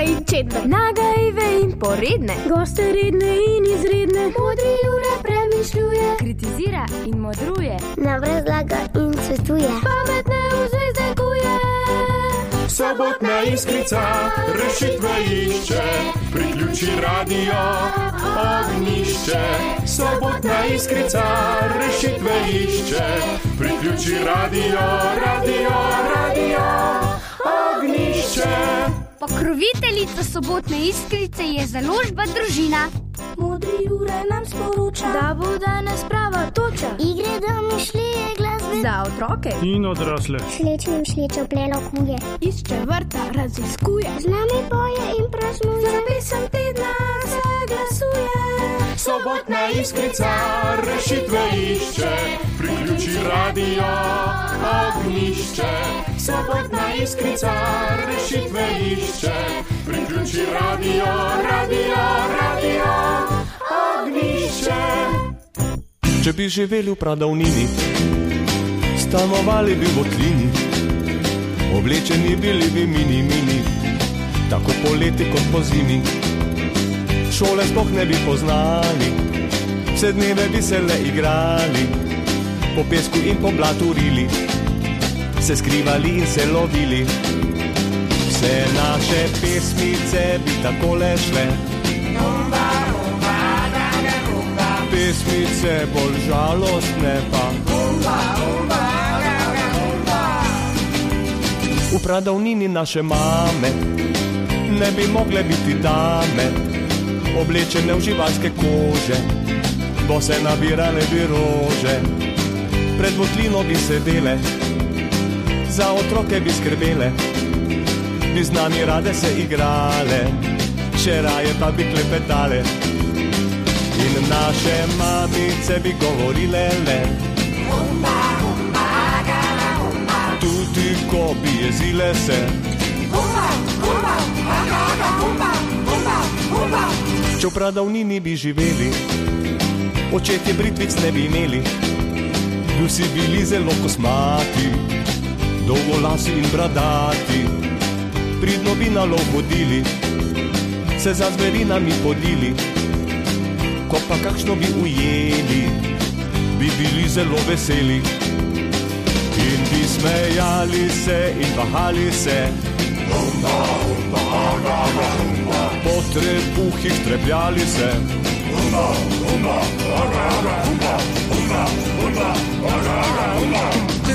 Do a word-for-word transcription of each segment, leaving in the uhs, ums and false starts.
in čedne, nagajive in poredne, goste redne in izredne, modri Jure premišljuje, kritizira in modruje, navrazlaga in svetuje, pametne vzvezdekuje. Sobotna iskrica rešitve išče, priključi radio Ognjišče. Sobotna iskrica rešitve išče, priključi radio, radio, radio Ognjišče. Pokroviteljica Sobotne iskrice je založba Družina. Modri Jure nam sporoča, da bo danes prava toča. Igre, domišljije, glasbe za otroke in odrasle. Slečnim slečo plelo kuje, išče vrta, raziskuje, z nami poje in praznuje, za pesem tedna se glasuje. Sobotna iskrica rešitve išče, priključi radio Ognjišče. Sobotna iskrica rešitve išče, priključi radio, radio, radio Ognjišče. Če bi živeli v pradavnini, stanovali bi v votlini, oblečeni bili bi mini, mini, tako poleti kot po zimi. Šole sploh ne bi poznali, vse dneve bi se le igrali, po pesku in po blatu rili, se skrivali in se lovili. Vse naše pesmice bi takole šle, pesmice bolj žalostne pa. V pradavnini naše mame ne bi mogle biti dame, oblečene v živalske kože, bo se nabirale bi rože. Pred votlino bi sedele, za otroke bi skrbele, bi z nami rade se igrale, še raje pa bi klepetale. In naše mamice bi govorile le, humba, humba, gara, humba. Tudi ko bi jezile se, humba, humba, gara, humba, humba, humba. Če v pradavnini bi živeli, očetje britvic ne bi imeli, bi vsi bili zelo kosmati, dolgolasi in bradati, pridno bi na lov hodili, se za zverinami podili. Ko pa kakšno bi ujeli, bi bili zelo veseli in bi smejali se in bahali se. Humba, humba, agaga, humba. Po trebuhih trepljali se. Humba, humba, agaga, humba. Humba, humba, agaga, humba.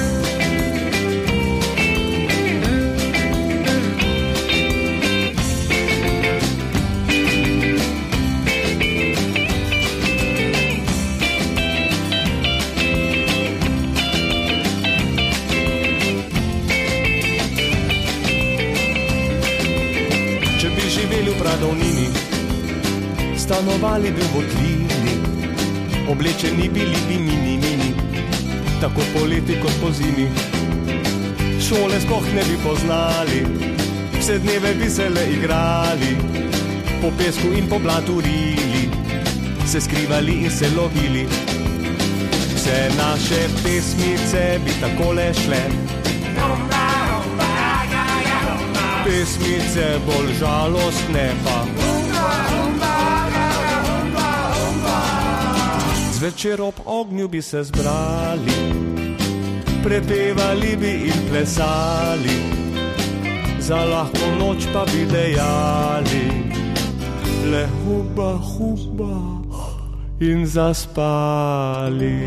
Pradavnini, stanovali bi v votlini, oblečeni bili bi mini, mini, tako poleti kot po zimi. Šole sploh ne bi poznali, vse dneve bi se le igrali, po pesku in po blatu rili, se skrivali in se lovili. Vse naše pesmice bi takole šle, pesmice bolj žalostne pa. Zvečer ob ognju bi se zbrali, prepevali bi in plesali, za lahko noč pa bi dejali le huba, huba in zaspali.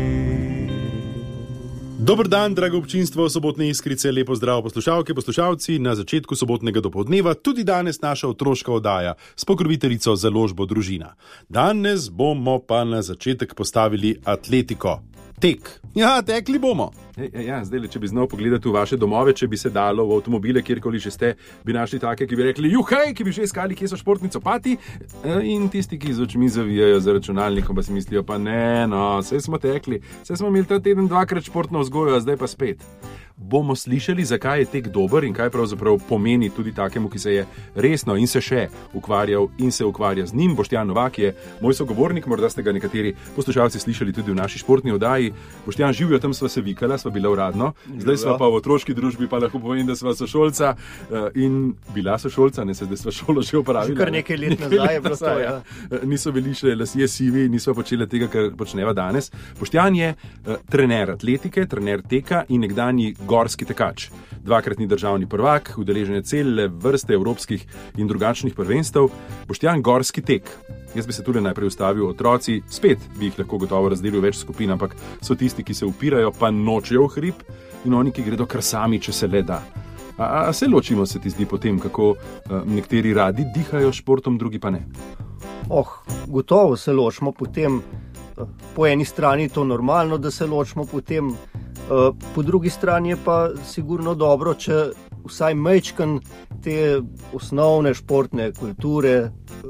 Dober dan, drago občinstvo Sobotne iskrice, lepo zdrav poslušalke, poslušalci na začetku sobotnega dopoldneva, tudi danes naša otroška oddaja s pokroviteljico založbo Družina. Danes bomo pa na začetek postavili atletiko. Tek. Ja, tekli bomo. Ja, ja, zdaj, če bi znal pogledati v vaše domove, če bi se dalo v avtomobile, kjerkoli že ste, bi našli take, ki bi rekli, juhej, ki bi že iskali, kje so športni copati, in tisti, ki z očmi zavijajo za računalnikom, pa si mislijo, pa ne, no, saj smo tekli, saj smo imeli ta teden dvakrat športno vzgojo, zdaj pa spet. bomo slišali, zakaj je tek dober in kaj pravzaprav pomeni tudi takemu, ki se je resno in se še ukvarjal in se ukvarja z njim. Boštjan Novak je moj sogovornik, morda ste ga nekateri poslušalci slišali tudi v naši športni oddaji. Boštjan, živijo, tam sva se vikala, sva bila uradno, zdaj sva pa v otroški družbi, pa lahko povem, da sva sošolca in bila sošolca, ne se zdaj sva šolo že opravila. Kar nekaj let nazaj je bilo to, ja. Niso bili še lasje sivi, niso počeli tega, kar počneva danes. Boštjan je uh, trener atletike, trener teka in nekdanji gorski tekač. Dvakratni državni prvak, udeleženje cele vrste evropskih in drugačnih prvenstev. Boštjan, gorski tek. Jaz bi se tudi najprej ustavil, otroci, spet bi jih lahko gotovo razdelil v več skupin, ampak so tisti, ki se upirajo, pa nočejo v hrib, in oni, ki gredo kar sami, če se le da. A, a se ločimo, se ti zdi potem, kako uh, nekateri radi dihajo športom, drugi pa ne? Oh, gotovo se ločimo potem. Po eni strani je to normalno, da se ločimo potem, po drugi strani je pa sigurno dobro, če vsaj majčken te osnovne športne kulture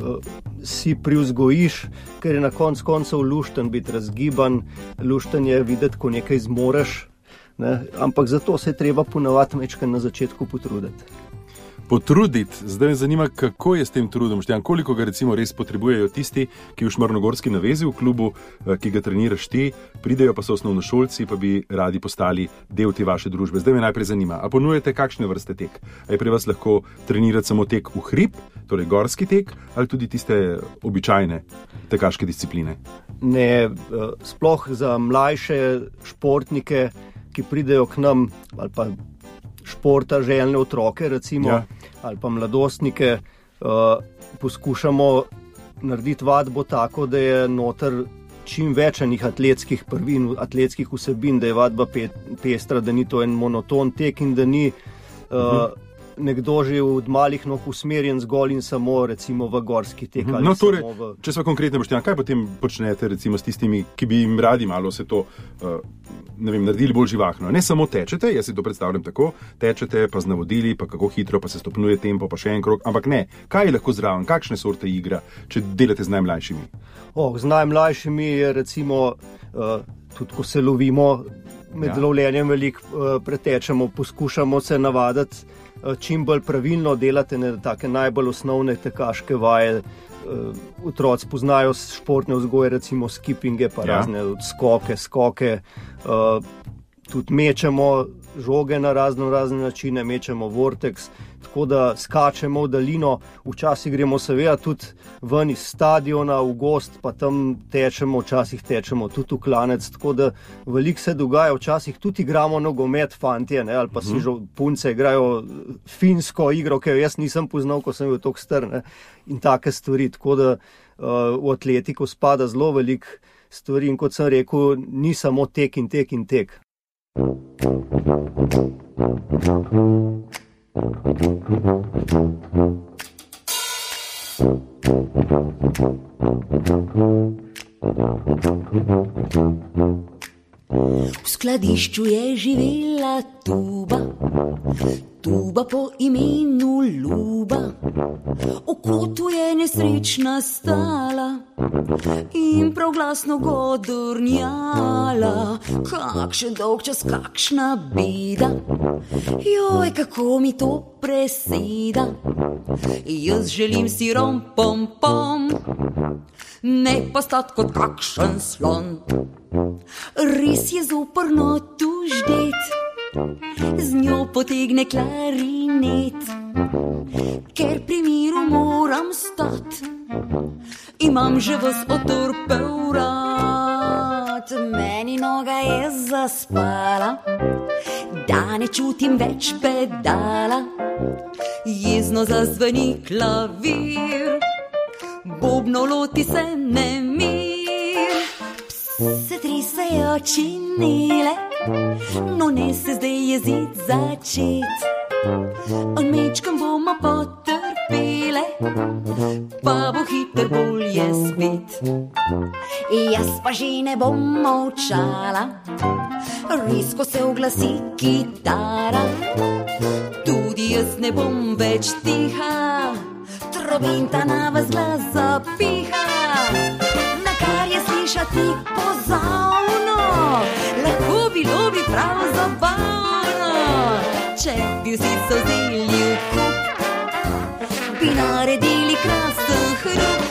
si privzgojiš, ker je na konc koncev lušten biti razgiban, lušten je videti, ko nekaj zmoreš, ne? Ampak zato se je treba ponavadi majčken na začetku potruditi. Potruditi. Zdaj me zanima, kako je s tem trudom, Boštjan, koliko ga recimo res potrebujejo tisti, ki v Šmarnogorski navezi v klubu, ki ga treniraš ti, pridejo pa so osnovnošolci, pa bi radi postali del te vaše družbe. Zdaj me najprej zanima, a ponujete kakšne vrste tek? A je pri vas lahko trenirati samo tek v hrib, torej gorski tek, ali tudi tiste običajne tekaške discipline? Ne, sploh za mlajše športnike, ki pridejo k nam, ali pa športa željne otroke, recimo, ja. Ali pa mladostnike, uh, poskušamo narediti vadbo tako, da je noter čim več enih atletskih prvin, atletskih vsebin, da je vadba pe, pestra, da ni to en monoton tek in da ni uh, uh-huh. nekdo že od malih nog usmerjen zgolj in samo recimo v gorski tek. Uh-huh. No, torej, v... če sva konkretne, Boštjan, kaj potem počnete recimo s tistimi, ki bi jim radi malo se to uh, ne vem, naredili bolj živahno? Ne samo tečete, jaz si to predstavljam tako, tečete pa z navodili, pa kako hitro, pa se stopnjuje tempo, pa še en krog, ampak ne, kaj je lahko zraven, kakšne sorte igra, če delate z najmlajšimi? Oh, z najmlajšimi je recimo, uh, tudi ko se lovimo, med ja. lovljenjem veliko uh, pretečemo, poskušamo se navaditi, uh, čim bolj pravilno delate ne, take najbolj osnovne tekaške vaje. Uh, otroci poznajo športne vzgoje, recimo skipinge, pa ja. razne skoke, skoke, uh, tudi mečemo žoge na razno razne načine, mečemo vortex, tako da skačemo v daljino, včasih gremo seveda tudi ven iz stadiona v gost, pa tam tečemo, včasih tečemo tudi v klanec, tako da veliko se dogaja, včasih tudi igramo nogomet, fantje, ne, ali pa si že punce igrajo finsko igro, ki jo jaz nisem poznal, ko sem bil toliko star, ne, in take stvari, tako da uh, v atletiko spada zelo veliko stvari in kot sem rekel, ni samo tek in tek in tek. V skladišču je živela tuba, tuba po imenu Ljuba. V kotu je nesrečna stala in prav glasno godrnjala. Kakšen dolg čas, kakšna beda, joj, kako mi to preseda. Jaz želim si rom pom pom, ne pa stat kot kakšen slon. Res je zoprno tu ždet, z njo potegne klarinet, ker pri miru moram stat, imam že vas otorpel rad. Meni noga je zaspala, da ne čutim več pedala, jezno zazveni klavir, bobno loti se nemir. Se trisejo činile, no ne se zdaj jezit začet. Mečkam bomo potrpele, pa bo hiter bolje spet. Jaz pa že ne bom molčala, res ko se oglasi kitara. Tudi jaz ne bom več tiha, trobenta na vas glas zapiha. Slišati pozavno, lahko bilo bi prav zabavno. če bi vsi so vzeli v kup, bi naredili krasen hrup.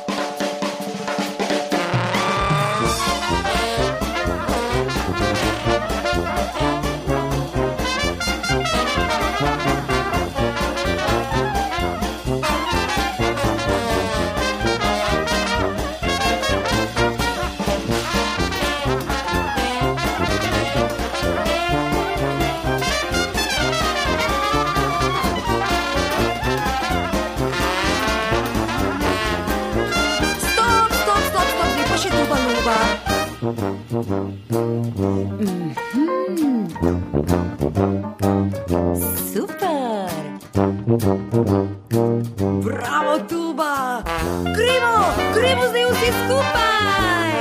Super! Bravo, tuba! Gremo, gremo zdaj vsi skupaj!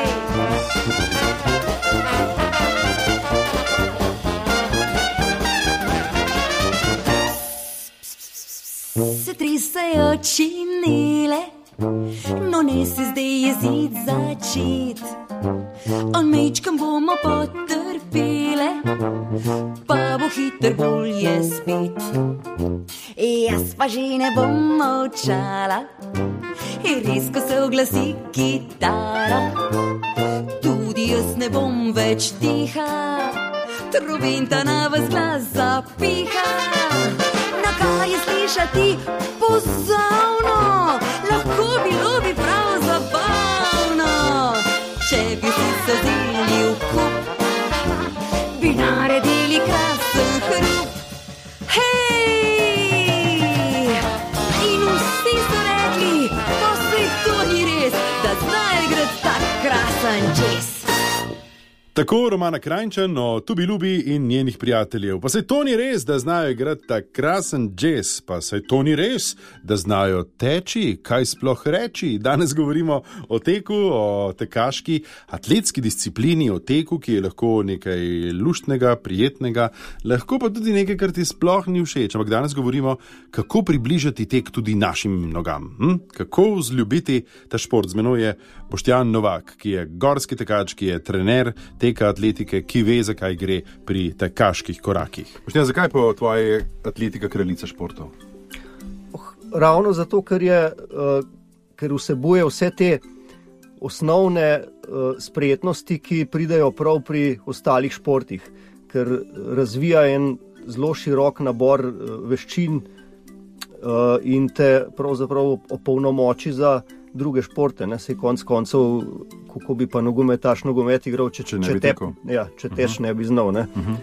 Se tresajo činele, no ne se zdaj jezid začet. On mečkam bomo potrpele, pa bo hiter bolje spet. Jaz pa že ne bom molčala, in res, ko se oglasi kitara, tudi jaz ne bom več tiha, trobenta na vas glas zapiha. Na kaj je slišati pozavno, lahko bilo bi prav zabavno, če bi si se vzeli v kup, bi naredili krasen hrup. Hej! In vsi so rekli, pa sej to ni res, da zdaj gre tak krasen čez. Tako Romana Krajnčan o Tubi Lubi in njenih prijateljev. Pa saj to ni res, da znajo igrati tak krasen džez, pa saj to ni res, da znajo teči, kaj sploh reči. Danes govorimo o teku, o tekaški, atletski disciplini, o teku, ki je lahko nekaj luštnega, prijetnega, lahko pa tudi nekaj, kar ti sploh ni všeč. Ampak danes govorimo, kako približati tek tudi našim nogam. Hm? Kako vzljubiti ta šport. Z menoj je Boštjan Novak, ki je gorski tekač, ki je trener teka atletike, ki ve, zakaj gre pri tekaških korakih. Boštjan, zakaj pa tvoja atletika kraljica športov? Oh, ravno zato, ker, je, uh, ker vsebuje vse te osnovne uh, spretnosti, ki pridejo prav pri ostalih športih, ker razvija en zelo širok nabor uh, veščin uh, in te pravzaprav opolnomoči za druge športe, ne, sej konc koncev, kako bi pa nogometaš nogomet igral, če, če, če, te, ja, če uh-huh. teč ne bi znal. Ne. Uh-huh.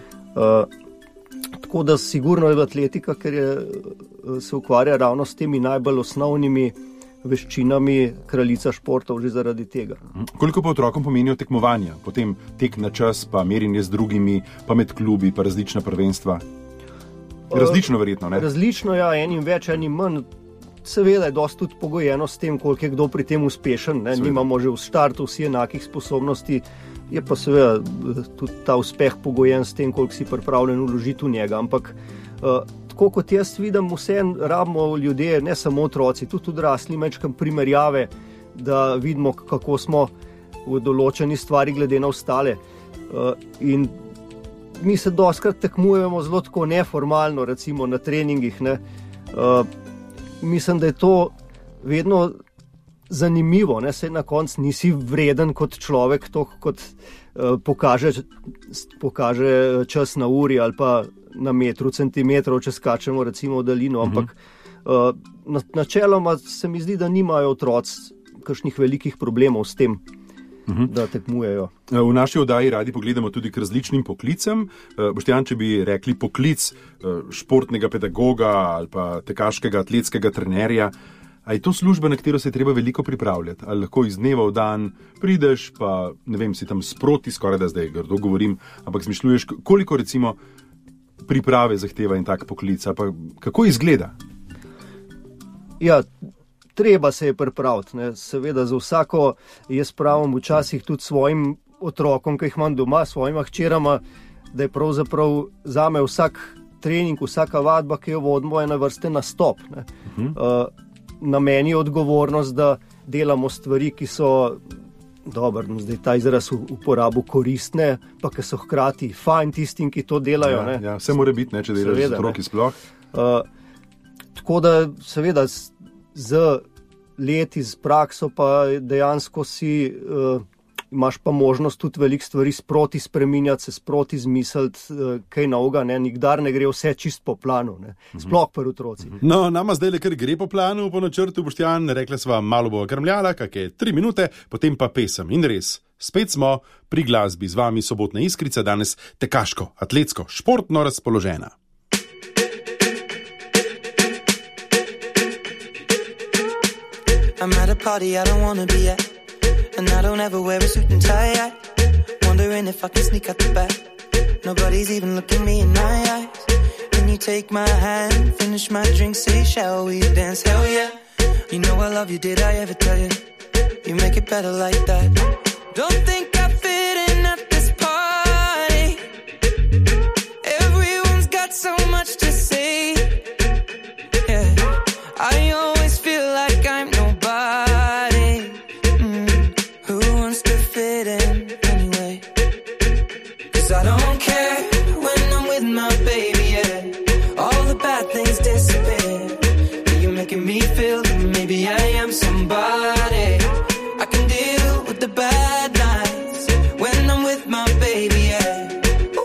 Uh, tako da sigurno je atletika, ker je, se ukvarja ravno s temi najbolj osnovnimi veščinami kraljica športov že zaradi tega. Uh-huh. Koliko pa otrokom pomenijo tekmovanja? Potem tek na čas, pa merjenje z drugimi, pa med klubi, pa različna prvenstva? Različno verjetno, ne? Različno, ja, enim več, enim manj. Seveda je dosti tudi pogojeno s tem, koliko je kdo pri tem uspešen. Ne? Nimamo že v startu vsi enakih sposobnosti, je pa seveda tudi ta uspeh pogojen s tem, koliko si pripravljen vložiti v njega. Ampak uh, tako kot jaz vidim, vse rabimo ljudje, ne samo otroci, tudi odrasli, mečkam primerjave, da vidimo, kako smo v določeni stvari glede na ostale. Uh, in mi se dostikrat tekmujemo zelo tako neformalno, recimo na treningih, ne. Uh, Mislim, da je to vedno zanimivo, ne? Saj na koncu nisi vreden kot človek, to kot uh, pokaže, pokaže čas na uri ali pa na metru, centimetrov, če skačemo recimo v daljino, ampak uh, na, načeloma se mi zdi, da nimajo otroci kakšnih velikih problemov s tem, uh-huh. da tekmujejo. V naši oddaji radi pogledamo tudi k različnim poklicem. Boštjan, če bi rekli poklic športnega pedagoga ali pa tekaškega atletskega trenerja, a je to služba, na katero se je treba veliko pripravljati? Ali lahko iz dneva v dan prideš, pa ne vem, si tam sproti, skoraj da zdaj grdo govorim, ampak zmišljuješ, koliko recimo priprave zahteva in tak poklic, pa kako izgleda? Ja, treba se je pripraviti, ne. Seveda za vsako, jaz pravim včasih tudi svojim otrokom, ki jih imam doma, svojima hčerama, da je pravzaprav zame vsak trening, vsaka vadba, ki jo vodimo, je na vrste nastop. Ne. Uh-huh. Uh, na meni je odgovornost, da delamo stvari, ki so Dobro, no zdaj ta izraz v uporabu koristne, pa ki so hkrati fajn tistim, ki to delajo. Ja, ja, vse mora biti, ne, če delaš z otroki sploh. Uh, tako da seveda z, z leti, z prakso pa dejansko si, uh, imaš pa možnost tudi veliko stvari sproti spreminjati, se sproti zmisliti, uh, kaj novega, ne, nikdar ne gre vse čist po planu, ne, sploh pri otrocih. No, nama zdaj le kar gre po planu, po načrtu, Boštjan, rekla sva, malo bova krmljala, kakje tri minute, potem pa pesem. In res, spet smo pri glasbi, z vami Sobotna iskrica, danes tekaško, atletsko, športno razpoložena. I'm at a party I don't wanna be at, and I don't ever wear a suit and tie yet. Wondering if I can sneak out the back. Nobody's even looking me in my eyes. Can you take my hand, finish my drink, say shall we dance? Hell yeah. You know I love you, did I ever tell you? You make it better like that. Don't think I fit in at this party. Everyone's got so much to say. Yeah, I always feel like I'm nobody. Mm. Who wants to fit in anyway? Cause I don't care when I'm with my baby, yeah. All the bad things disappear. You're making me feel that maybe I am somebody. I can deal with the bad nights when I'm with my baby, yeah.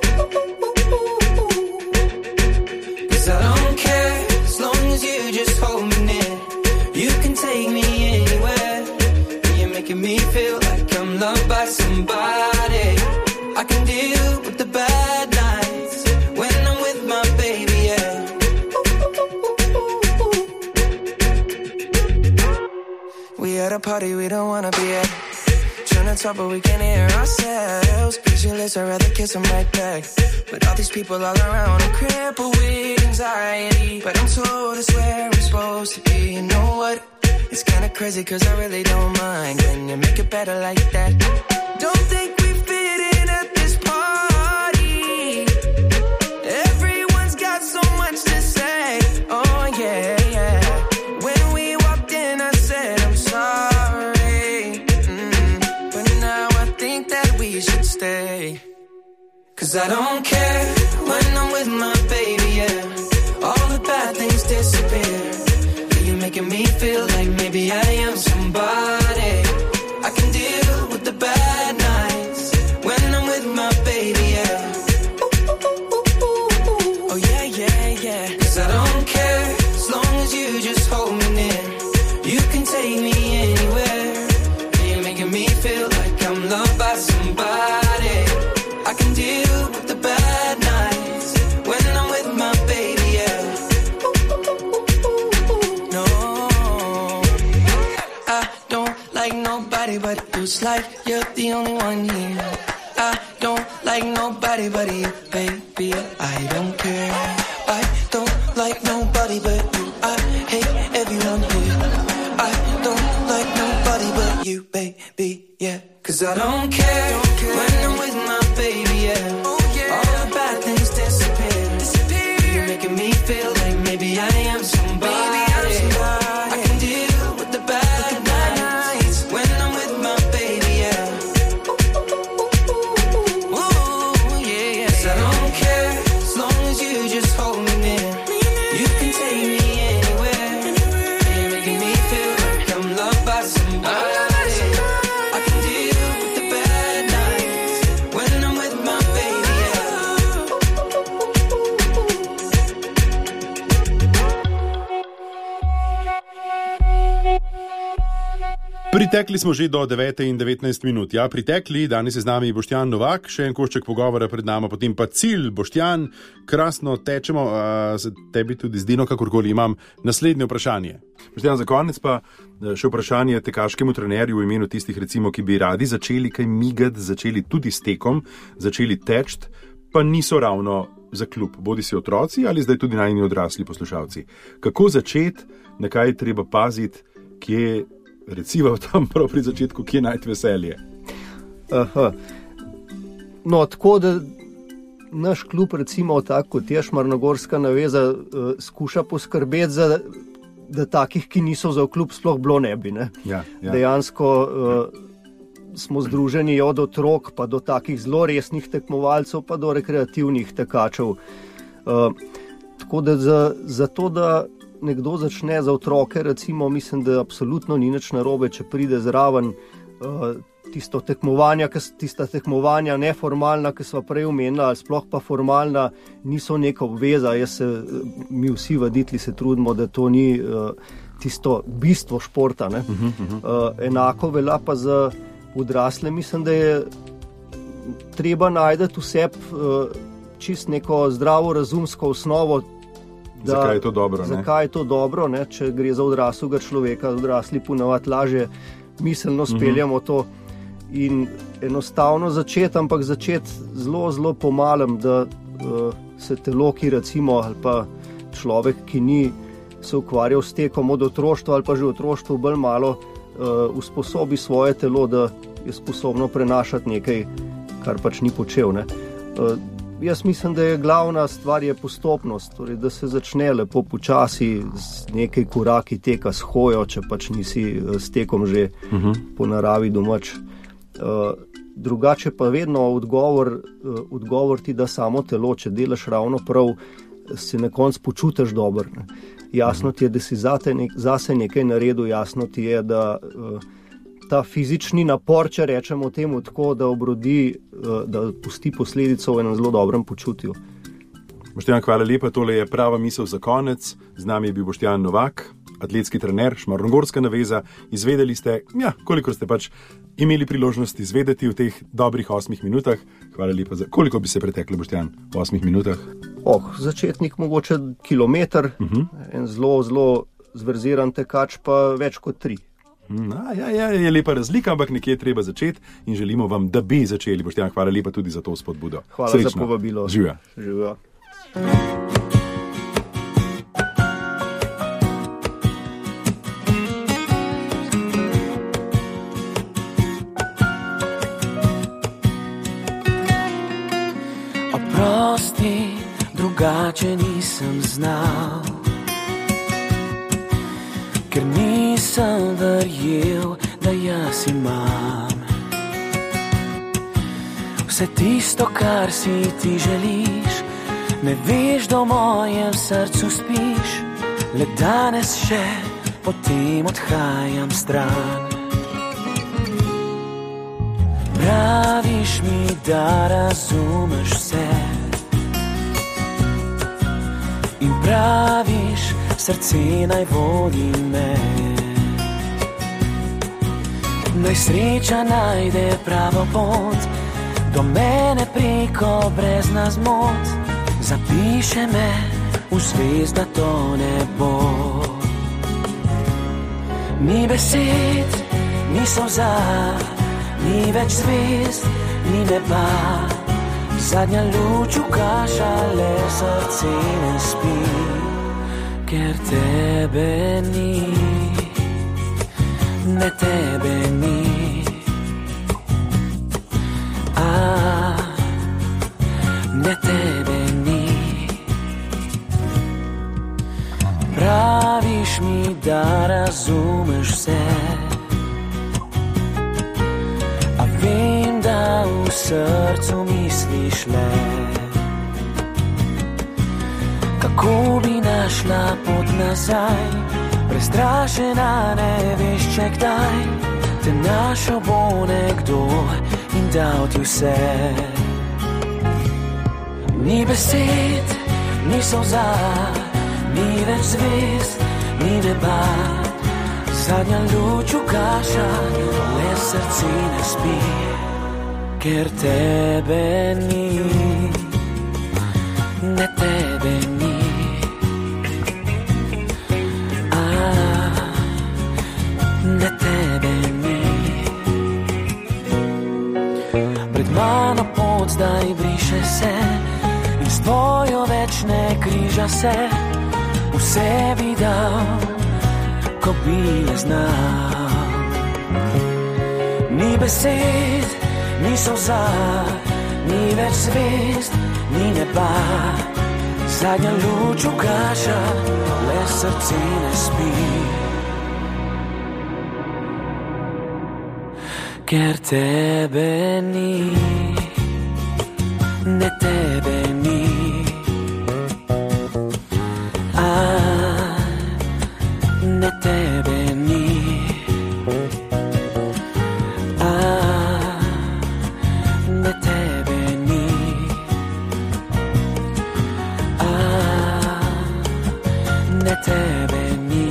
Cause I don't care as long as you just hold me near. You can take me anywhere. You're making me feel like I'm loved by somebody. I can deal with the bad nights when I'm with my baby, yeah. We at a party we don't wanna be at. Trying to talk but we can't hear ourselves. Pictureless, I'd rather kiss them right back. But all these people all around, I'm crippled with anxiety. But I'm told it's where I'm supposed to be. You know what? It's kinda crazy cause I really don't mind. Can you make it better like that? Don't think we fit in at this party. Everyone's got so much to say. Oh yeah, yeah. When we walked in I said I'm sorry. Mm. But now I think that we should stay. Cause I don't care when I'm with my baby, yeah. All the bad things disappear. You're making me feel like maybe I am somebody. I can deal with the bad nights when I'm with my baby, yeah. Oh yeah, yeah, yeah. Cause I don't care as long as you just hold me near. You can take me anywhere. You're making me feel like I'm loved by somebody. I can deal with the bad nights when I'm with my baby, yeah. No, I don't like nobody but you. It's like you're the only one here. I don't like nobody but you, baby. I don't care. I don't like nobody but you. I hate everyone here. I don't like nobody but you, baby, yeah. Cause I don't care, don't care. When I'm with my baby, yeah. Oh, yeah. All the bad things disappear. disappear. You're making me feel like maybe I am somebody. Maybe I'm somebody. I can deal with the bad, with the bad nights when I'm with my baby, yeah. Ooh, yeah, yeah. Cause I don't care as long as you just hold me near. You can take me anywhere. You're making me feel like I'm loved by somebody. Pritekli smo že do devete in devetnajst minut. Ja, pritekli, danes je z nami Boštjan Novak, še en košček pogovora pred nama, potem pa cilj. Boštjan, krasno tečemo, a se tebi tudi zdino, kakorkoli imam naslednje vprašanje. Boštjan, za konec pa še vprašanje tekaškemu trenerju v imenu tistih, recimo, ki bi radi začeli kaj migati, začeli tudi s tekom, začeli teči, pa niso ravno za klub, bodi si otroci ali zdaj tudi najni odrasli poslušalci. Kako začeti, na kaj je treba paziti, kje recimo tam prav pri začetku, kje najti veselje? Aha. No, tako da naš klub, recimo tako kot je Šmarnogorska naveza, uh, skuša poskrbeti za, da takih, ki niso za klub, sploh bilo ne bi. Ne? Ja, ja. Dejansko uh, smo združeni od otrok, pa do takih zelo resnih tekmovalcev, pa do rekreativnih tekačev. Uh, tako da za, za to, da nekdo začne za otroke, recimo, mislim, da absolutno ni nič narobe, če pride zraven uh, tisto tekmovanja, tista tekmovanja neformalna, ki sva prej omenila, ali sploh pa formalna, niso neka obveza. Jaz se, mi vsi vaditelji se trudimo, da to ni uh, tisto bistvo športa. Ne? Uh-huh, uh-huh. Uh, enako velja pa za odrasle. Mislim, da je treba najdeti vse uh, čist neko zdravo razumsko osnovo. Da, zakaj je to dobro? Zakaj je to dobro, ne? Če gre za odraslega človeka, odrasli ponavadi lažje miselno speljamo to. In enostavno začeti, ampak začeti zelo, zelo pomalem, da uh, se telo, ki recimo, ali pa človek, ki ni se ukvarjal s tekom od otroštva ali pa že otroštvo bolj malo, uh, usposobi svoje telo, da je sposobno prenašati nekaj, kar pač ni počel. Ne? Uh, jaz mislim, da je glavna stvar je postopnost, torej, da se začne lepo počasi z nekaj koraki teka s hojo, če pač nisi s tekom že uh-huh. po naravi domač. Uh, drugače pa vedno odgovor, uh, odgovor ti da samo telo, če delaš ravno prav, se na koncu počutiš dobro. Ne. Jasno ti je, da si zate nek, zase nekaj naredil, jasno ti je, da uh, ta fizični napor, če rečemo temu tako, da obrodi, uh, da pusti posledico v enem zelo dobrem počutju. Boštjan, hvala lepa, tole je prava misel za konec. Z nami je bil Boštjan Novak, atletski trener, Šmarnogorska naveza. Izvedeli ste, ja, koliko ste pač imeli priložnost izvedeti v teh dobrih osmih minutah. Hvala lepa za... Koliko bi se preteklo, Boštjan, v osmih minutah? Oh, začetnik mogoče kilometer, uh-huh. en zelo, zelo zverziran tekač pa več kot tri. Na, ja, ja, je lepa razlika, ampak nekje je treba začeti in želimo vam, da bi začeli. Boštjan, hvala lepa tudi za to spodbudo. Hvala Srečno. Za povabilo. Živja. Živja. Drugače nisem znal, ker nisem verjel, da jaz imam vse tisto, kar si ti želiš. Ne veš, da v mojem srcu spiš, le danes še potem odhajam stran. Praviš mi, da razumeš vse, in praviš, srce naj vodi me. Naj sreča najde pravo pot do mene preko brezna zmot. Zapiše me v zvezdato nebo. Ni besed, ni solza, ni več zvezd, ni neba. Zadnja luč ugaša, le srce ne spi, ker tebe ni, ne tebe ni. A, ne tebe ni. Praviš mi, da razumeš vse, a vem, da v srcu misliš le, kako bi našla pot nazaj. Prestrašena, ne veš, če kdaj te našel bo nekdo in dal ti vse. Ni besed, ni solza, ni več zvezd, ni neba. Zadnja luč ugaša, le srce ne spi, ker tebe ni, ne tebe ni. A, ne tebe ni. Pred mano pot zdaj briše se in s tvojo več ne križa se. Vse bi dal, ko bi le znal. Ni besed, ni solza, ni več zvezd, ni neba. Zadnja luč ugaša, le srce ne spi, ker tebe ni, ne tebe ni. A, ne tebe ni. A, ne tebe ni. A, ne tebe ni.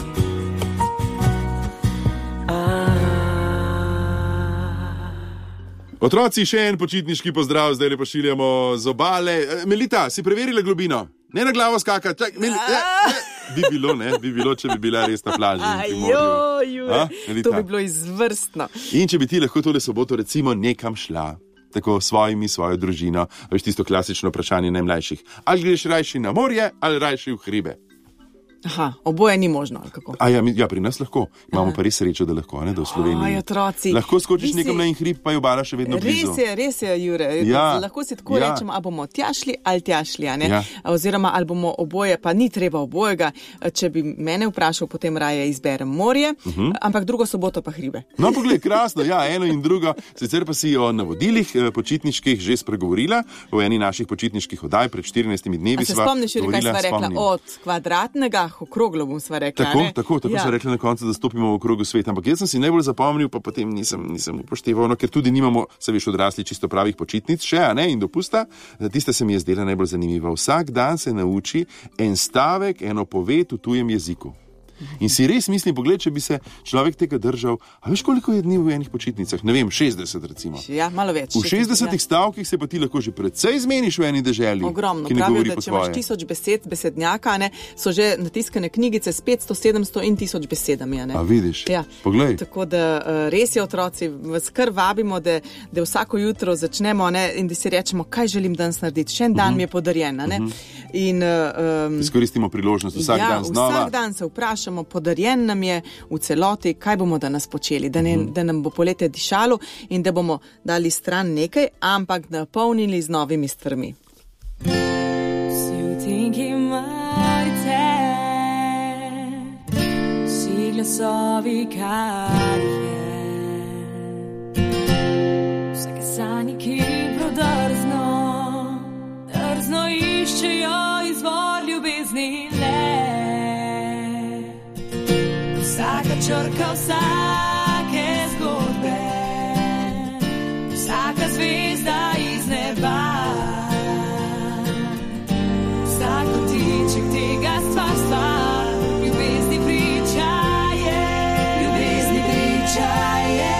Otroci, še en počitniški pozdrav, zdaj le pošiljamo z obale. Melita, si preverila globino? Ne na glavo skaka, čak, Meli, ja, ja. Bi bilo, ne, bi bilo, če bi bila res na plaži. Ajo, to bi bilo izvrstno. In če bi ti lahko tole soboto recimo nekam šla, tako svojimi, svojo družino, veš tisto klasično vprašanje najmlajših. Ali greš rajši na morje, ali rajši v hribe? Aha, oboje ni možno, ali kako? A ja, ja, pri nas lahko. Imamo Aha. pa res srečo, da lahko, ne, da v Sloveniji. Aj, otroci. Lahko skočiš si... nekam na en hrib, pa je obala še vedno blizu. Res je, res je, Jure. Ja. Lahko si tako ja. rečemo, a bomo tjašli ali tjašli, a ne? Ja. Oziroma, ali bomo oboje, pa ni treba obojega. Če bi mene vprašal, potem raje izberem morje, uh-huh. ampak drugo soboto pa hribe. No, poglej, krasno, ja, eno in drugo. Sicer pa si o navodilih počitniških že spregovorila v eni naših počitniških oddaj pred štirinajstimi dnevi. A se spomniš, Jure, kaj sva rekla? Od kvadratnega okroglo bom sva rekla, tako, ne? Tako, tako ja. Sva rekla na koncu, da stopimo v okrogu sveta. Ampak jaz sem si najbolj zapomnil, pa potem nisem, nisem upošteval, no, ker tudi nimamo, se veš, odrasli čisto pravih počitnic še, a ne, in dopusta. Tista se mi je zdela najbolj zanimiva. Vsak dan se nauči en stavek, eno poved v tujem jeziku. In si res mislim, pogled, če bi se človek tega držal, a veš, koliko je dni v enih počitnicah? Ne vem, šestdeset recimo. Ja, malo več. V šestdesetih ja. stavkih se pa ti lahko že precej zmeniš v eni deželi. Ogromno. Ki ne pravijo, govori da po če svoje. Imaš tisoč besed, besednjaka, ne, so že natiskane knjigice s petsto, sedemsto in tisoč besedami. Ne. A vidiš, ja. Poglej. Tako da res je, otroci, vas kar vabimo, da, da vsako jutro začnemo, ne, in da si rečemo, kaj želim danes narediti. Še en dan uh-huh. mi je podarjen. Ne. Uh-huh. In, um, izkoristimo priložnost vsak ja, dan znova. Vsak dan se vprašamo, podarjen nam je v celoti, kaj bomo danes počeli, da, ne, da nam bo poletje dišalo in da bomo dali stran nekaj, ampak napolnili z novimi stvarmi. Vsi utinki majte, vsi glasovi, kar je, vsake sanje, ki prodrzno, drzno iščejo izvor ljubezni le. Vsaka črka, vsake zgodbe, vsaka zvezda iz neba, vsak kotiček tega stvarstva, ljubezni priča je, ljubezni priča je.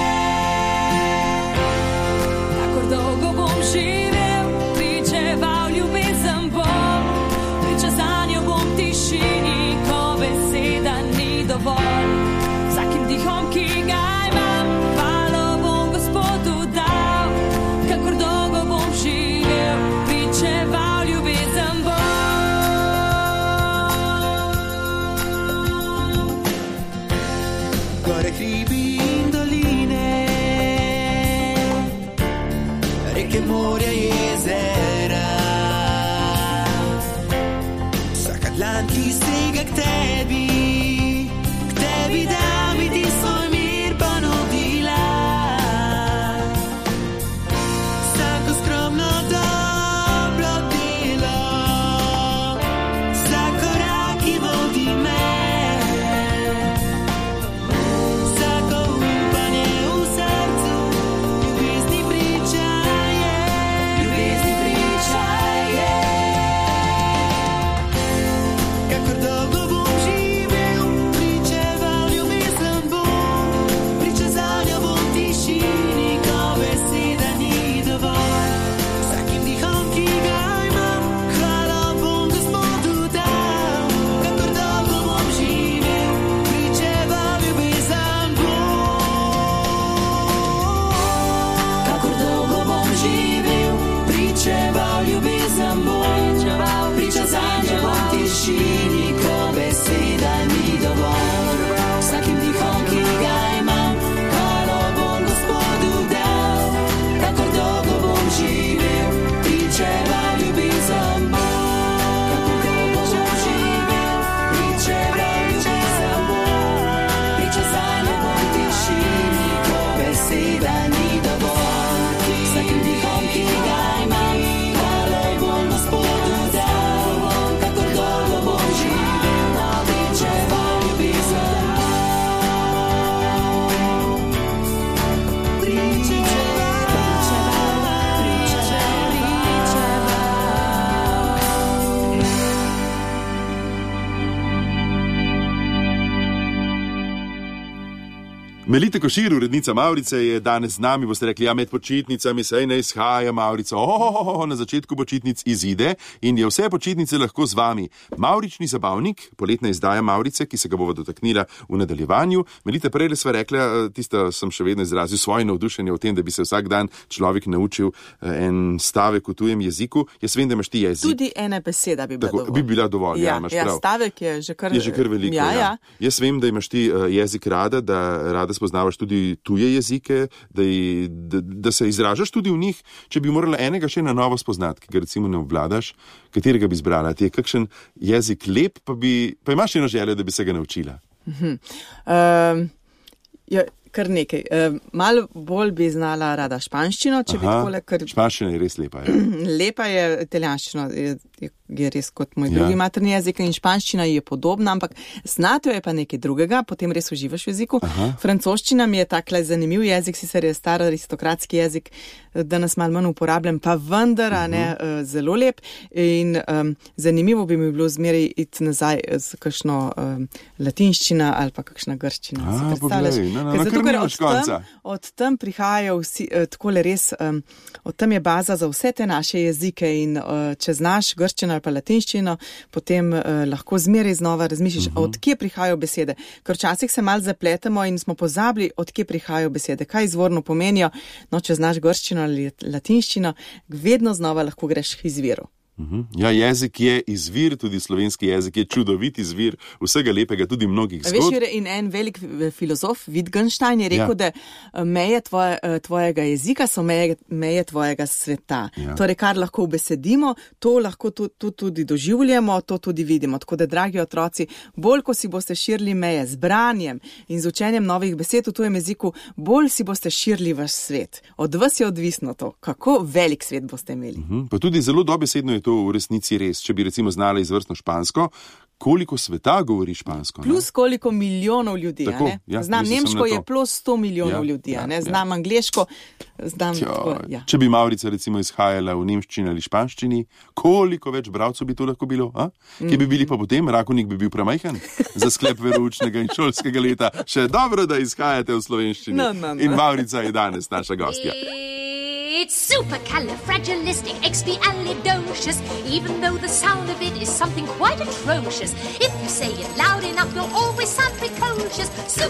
Kakor dolgo bom živel, pričeval ljubezen bom, priča zanjo bom v tišini, ko beseda ni dovolj. Vsakim dihom, ki ga imam, hvalo bom Gospodu dal. Kakor dolgo bom živel, pričeval ljubezen bom. Gore, hribi in doline, reke, morja, jezera, vsaka dlan, ki sega k tebi, da mi ti svoj mir ponudila. Vsako skromno dobro delo, vsak korak, ki vodi me, vsako upanje v srcu, ljubezni priča je, ljubezni priča je. Kakor dolgo bom živel, Melita Košir, urednica Mavrice, je danes z nami. Boste rekli, ja, med počitnicami sej ne izhaja Mavrica. Oh, na začetku počitnic izide in je vse počitnice lahko z vami. Mavrični zabavnik, poletna izdaja Mavrice, ki se ga bova dotaknila v nadaljevanju. Melita, prej sva rekla, tista sem še vedno izrazil svoje navdušenje o tem, da bi se vsak dan človek naučil en stavek v tujem jeziku. Jaz vem, da imaš ti jezik. Tudi ena beseda bi bila Tako, dovolj. Bi bila dovolj, ja, ja, imaš ja, prav. Stavek je že kar, je že kar veliko. Ja, ja. ja. Jaz vem, da imaš ti uh, jezik rada, da rada spoznavaš tudi tuje jezike, da, je, da, da se izražaš tudi v njih. Če bi morala enega še na novo spoznati, ki ga recimo ne obvladaš, katerega bi izbrala? Ti je kakšen jezik lep, pa, bi, pa imaš eno željo, da bi se ga naučila? Uh-huh. Uh, ja, kar nekaj. Uh, malo bolj bi znala rada španščino, če Aha, bi takole kar... Španščina je res lepa. Je. Lepa je italijanščina, je, je, je res kot moj Ja. drugi materni jezik in španščina je podobna, ampak znato je pa nekaj drugega, potem res uživaš v jeziku. Aha. Francoščina mi je takle zanimiv jezik, sicer je star aristokratski jezik, danes malo manj uporabljen, pa vendar, a ne, zelo lep in um, zanimivo bi mi bilo zmeraj iti nazaj z kakšno um, latinščina ali pa kakšna grščina. A, Si predstavljaš? poglej, no, no, Ker no, zato, kar ker nimaš od tam, konca. od tam prihajajo vsi, eh, takole res, um, od tam je baza za vse te naše jezike in uh, če znaš grščino ali pa latinščino, potem uh, lahko zmeraj znova razmišljaš, uh-huh. od kje prihajajo besede. Ker včasih se malo zapletemo in smo pozabili, od kje prihajajo besede, kaj izvorno pomenijo. No, če znaš grščino ali latinščino, vedno znova lahko greš k izviru. Uh-huh. Ja, jezik je izvir, tudi slovenski jezik je čudovit izvir vsega lepega, tudi mnogih zgodb. Veš, in en velik filozof, Wittgenstein, je rekel, Ja. da meje tvoje, tvojega jezika so meje, meje tvojega sveta. Ja. Torej, kar lahko ubesedimo, to lahko tu, tu tudi doživljamo, to tudi vidimo. Tako da, dragi otroci, bolj ko si boste širili meje z branjem in z učenjem novih besed v tujem jeziku, bolj si boste širili vaš svet. Od vas je odvisno to, kako velik svet boste imeli. Uh-huh. Pa tudi zelo dobesedno je to v resnici res. Če bi recimo znala izvrstno špansko, koliko sveta govori špansko? Ne? Plus koliko milijonov ljudi, Tako, a ne? ja, Znam mislil sem nemško na to. je plus sto milijonov Ja, ljudi, a ja, ne? ja. Znam angleško, znam Tjo, tako, ja. Če bi Mavrica recimo izhajala v nemščini ali španščini, koliko več bralcev bi to lahko bilo? A? Kje bi bili pa potem? Rakovnik bi bil premajhen za sklep veroučnega in šolskega leta. Še dobro, da izhajate v slovenščini. No, no, no. In Mavrica je danes naša gostja. It's supercalifragilisticexpialidocious, even though the sound of it is something quite atrocious. If you say it loud enough, you'll always sound precocious.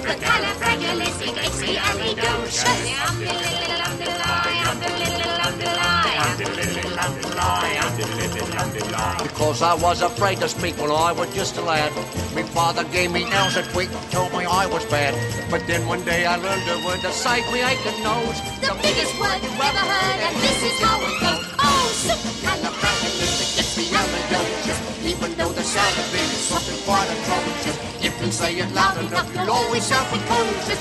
Because I was afraid to speak when I was just a lad. My father gave me nails a tweak, told me I was bad. But then one day I learned a word to save me aching nose. The biggest word you've ever heard, and this is how it goes. Oh, supercalifragilisticexpialidocious, even though the sound of it is something quite atrocious. If you say it loud enough, you'll always sound precocious.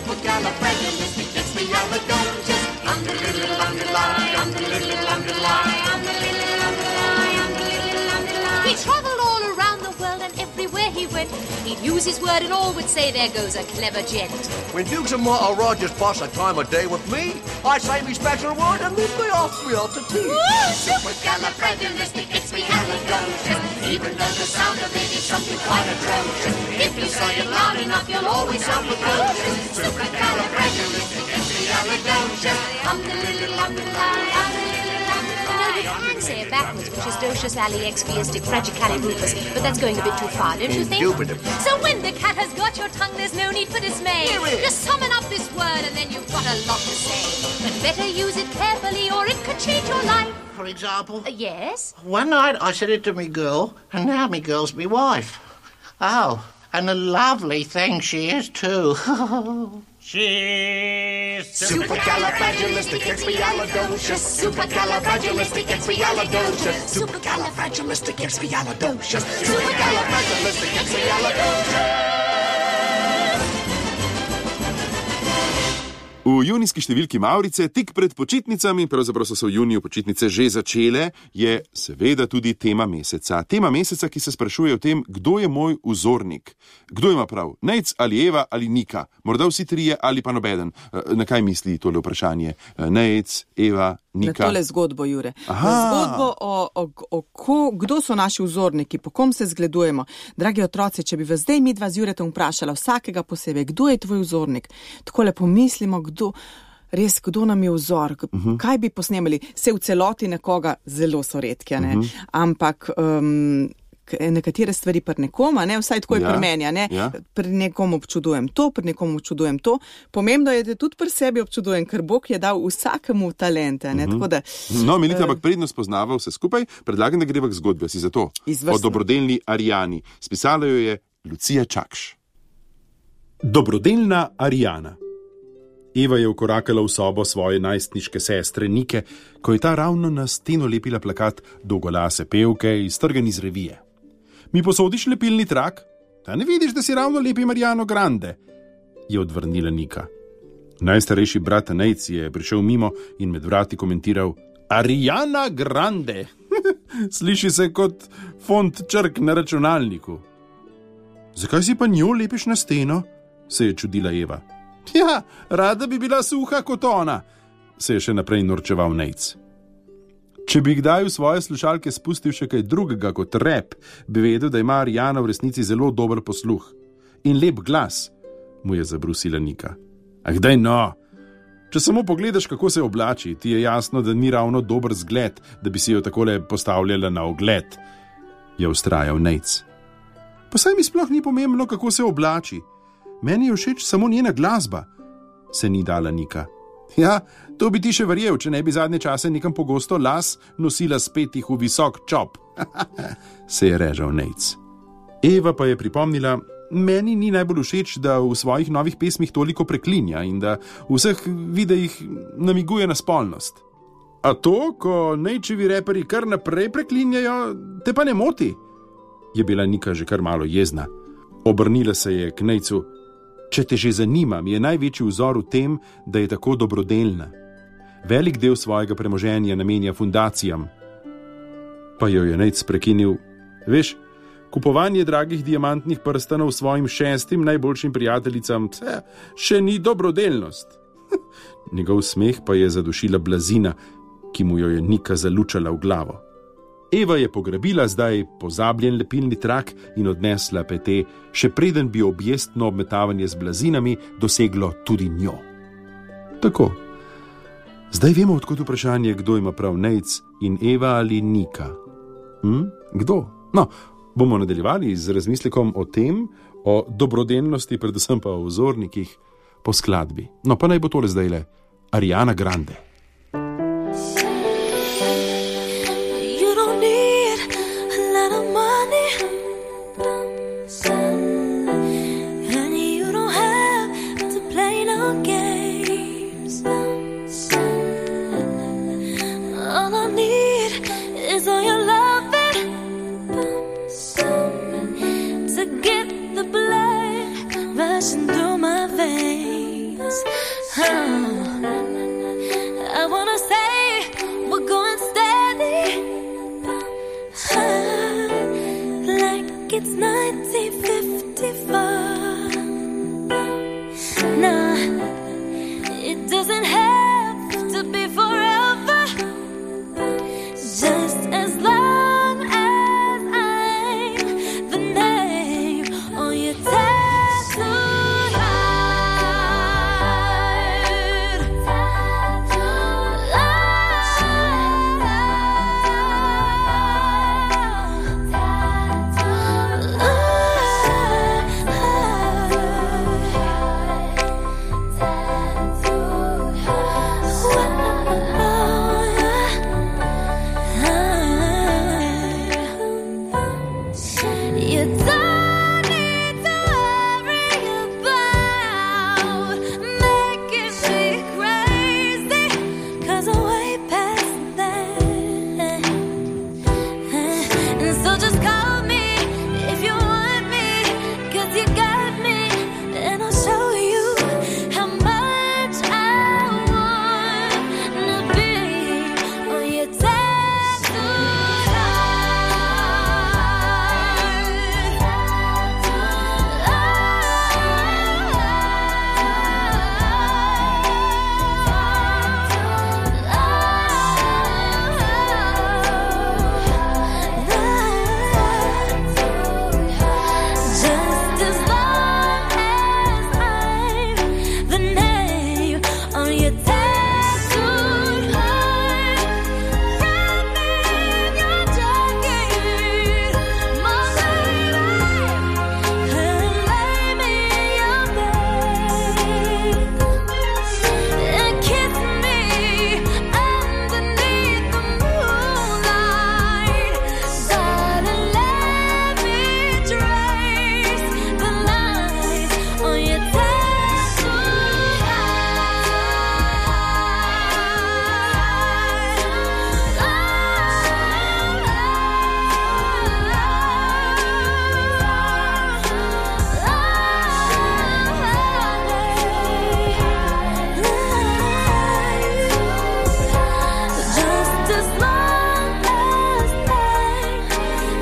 Supercalifragilisticexpialidocious. Underlittle, underlie, underlittle, underlie, underlittle, underlie, underlittle, underlie. He travelled all around the world, and everywhere he went, he'd use his word and all would say, there goes a clever gent. When Dukes and Martha Rogers pass a time of day with me, I say me special word and leave me off me out to tea. Supercalifragilisticexpialidocious, even though the sound of it is something quite atrocious. If you say it loud enough, you'll always sound precocious. Supercalifragilisticexpialidocious. Underlittle, underlie, underlittle, underlie. You can say it backwards, which is docious alliexpialisticfragicalirufus, but that's going a bit too far, don't you think? Indubitably. So when the cat has got your tongue, there's no need for dismay. Just summon up this word and then you've got a lot to say. But better use it carefully or it could change your life. For example? Uh, yes? One night I said it to me girl, and now me girl's me wife. Oh, and a lovely thing she is too. She's Supercalifragilisticexpialidocious. Supercalifragilisticexpialidocious. Supercalifragilisticexpialidocious. Supercalifragilisticexpialidocious. V junijski številki Mavrice, tik pred počitnicami, pravzaprav so se v juniju počitnice že začele, je seveda tudi tema meseca. Tema meseca, ki se sprašuje o tem, kdo je moj vzornik. Kdo ima prav? Nejc ali Eva ali Nika? Morda vsi trije ali pa nobeden. Na kaj misli tole vprašanje? Nejc, Eva, Na tole zgodbo, Jure. Na zgodbo o, o, o ko, kdo so naši vzorniki, po kom se zgledujemo. Dragi otroci, če bi vas zdaj mi dva z Juretom vprašala vsakega posebej, kdo je tvoj vzornik, takole pomislimo, kdo, res, kdo nam je vzor, uh-huh. kaj bi posnemali. Se v celoti nekoga zelo so redke, ne? Uh-huh. Ampak um, nekatere stvari pri nekom, ne, vsaj tako je ja, pri meni, ne, ja. Pri nekom občudujem to, pri nekom občudujem to. Pomembno je, da tudi pri sebi občudujem, ker Bog je dal vsakemu talente, ne, mm-hmm. tako da. No, Milita, ampak prednost poznava vse skupaj, predlagam, da greva k zgodbi, si za to. Izvrstno. O dobrodelni Arijani. Spisala jo je Lucija Čakš. Dobrodelna Arijana. Eva je vkorakala v sobo svoje najstniške sestre Nike, ko je ta ravno na steno lepila plakat dolgolase pevke iztrgan iz revije. Mi posodiš lepilni trak? Ta ne vidiš, da si ravno lepi Marijano Grande, je odvrnila Nika. Najstarejši brat Nejc je prišel mimo in med vrati komentiral: Arijana Grande. Sliši se kot font črk na računalniku. Zakaj si pa njo lepiš na steno? Se je čudila Eva. Ja, rada bi bila suha kot ona, se je še naprej norčeval Nejc. Če bi kdaj v svoje slušalke spustil še kaj drugega kot rap, bi vedel, da ima Arijana v resnici zelo dober posluh. In lep glas, mu je zabrusila Nika. Ah, daj no, če samo pogledaš, kako se oblači, ti je jasno, da ni ravno dober zgled, da bi si jo takole postavljala na ogled, je vztrajal Nejc. Pa saj mi sploh ni pomembno, kako se oblači. Meni je všeč samo njena glasba, se ni dala Nika. Ja, to bi ti še verjel, če ne bi zadnje čase nekam pogosto las nosila spetih v visok čop, se je režal Nejc. Eva pa je pripomnila: meni ni najbolj všeč, da v svojih novih pesmih toliko preklinja in da v vseh videih namiguje na spolnost. A to, ko Nejčevi reperi kar naprej preklinjajo, te pa ne moti? Je bila Nika že kar malo jezna. Obrnila se je k Nejcu. Če te že zanima, mi je največji vzor v tem, da je tako dobrodelna. Velik del svojega premoženja namenja fundacijam. Pa jo je Nejc prekinil: veš, kupovanje dragih diamantnih prstanov svojim šestim najboljšim prijateljicam tse, še ni dobrodelnost. Njegov smeh pa je zadušila blazina, ki mu jo je Nika zalučala v glavo. Eva je pograbila zdaj pozabljen lepilni trak in odnesla pete, še preden bi objestno obmetavanje z blazinami doseglo tudi njo. Tako, zdaj vemo, odkot vprašanje, kdo ima prav, Nejc in Eva ali Nika. Hm? Kdo? No, bomo nadaljevali z razmislekom o tem, o dobrodelnosti, predvsem pa o vzornikih po skladbi. No, pa naj bo tole zdajle Arijana Grande.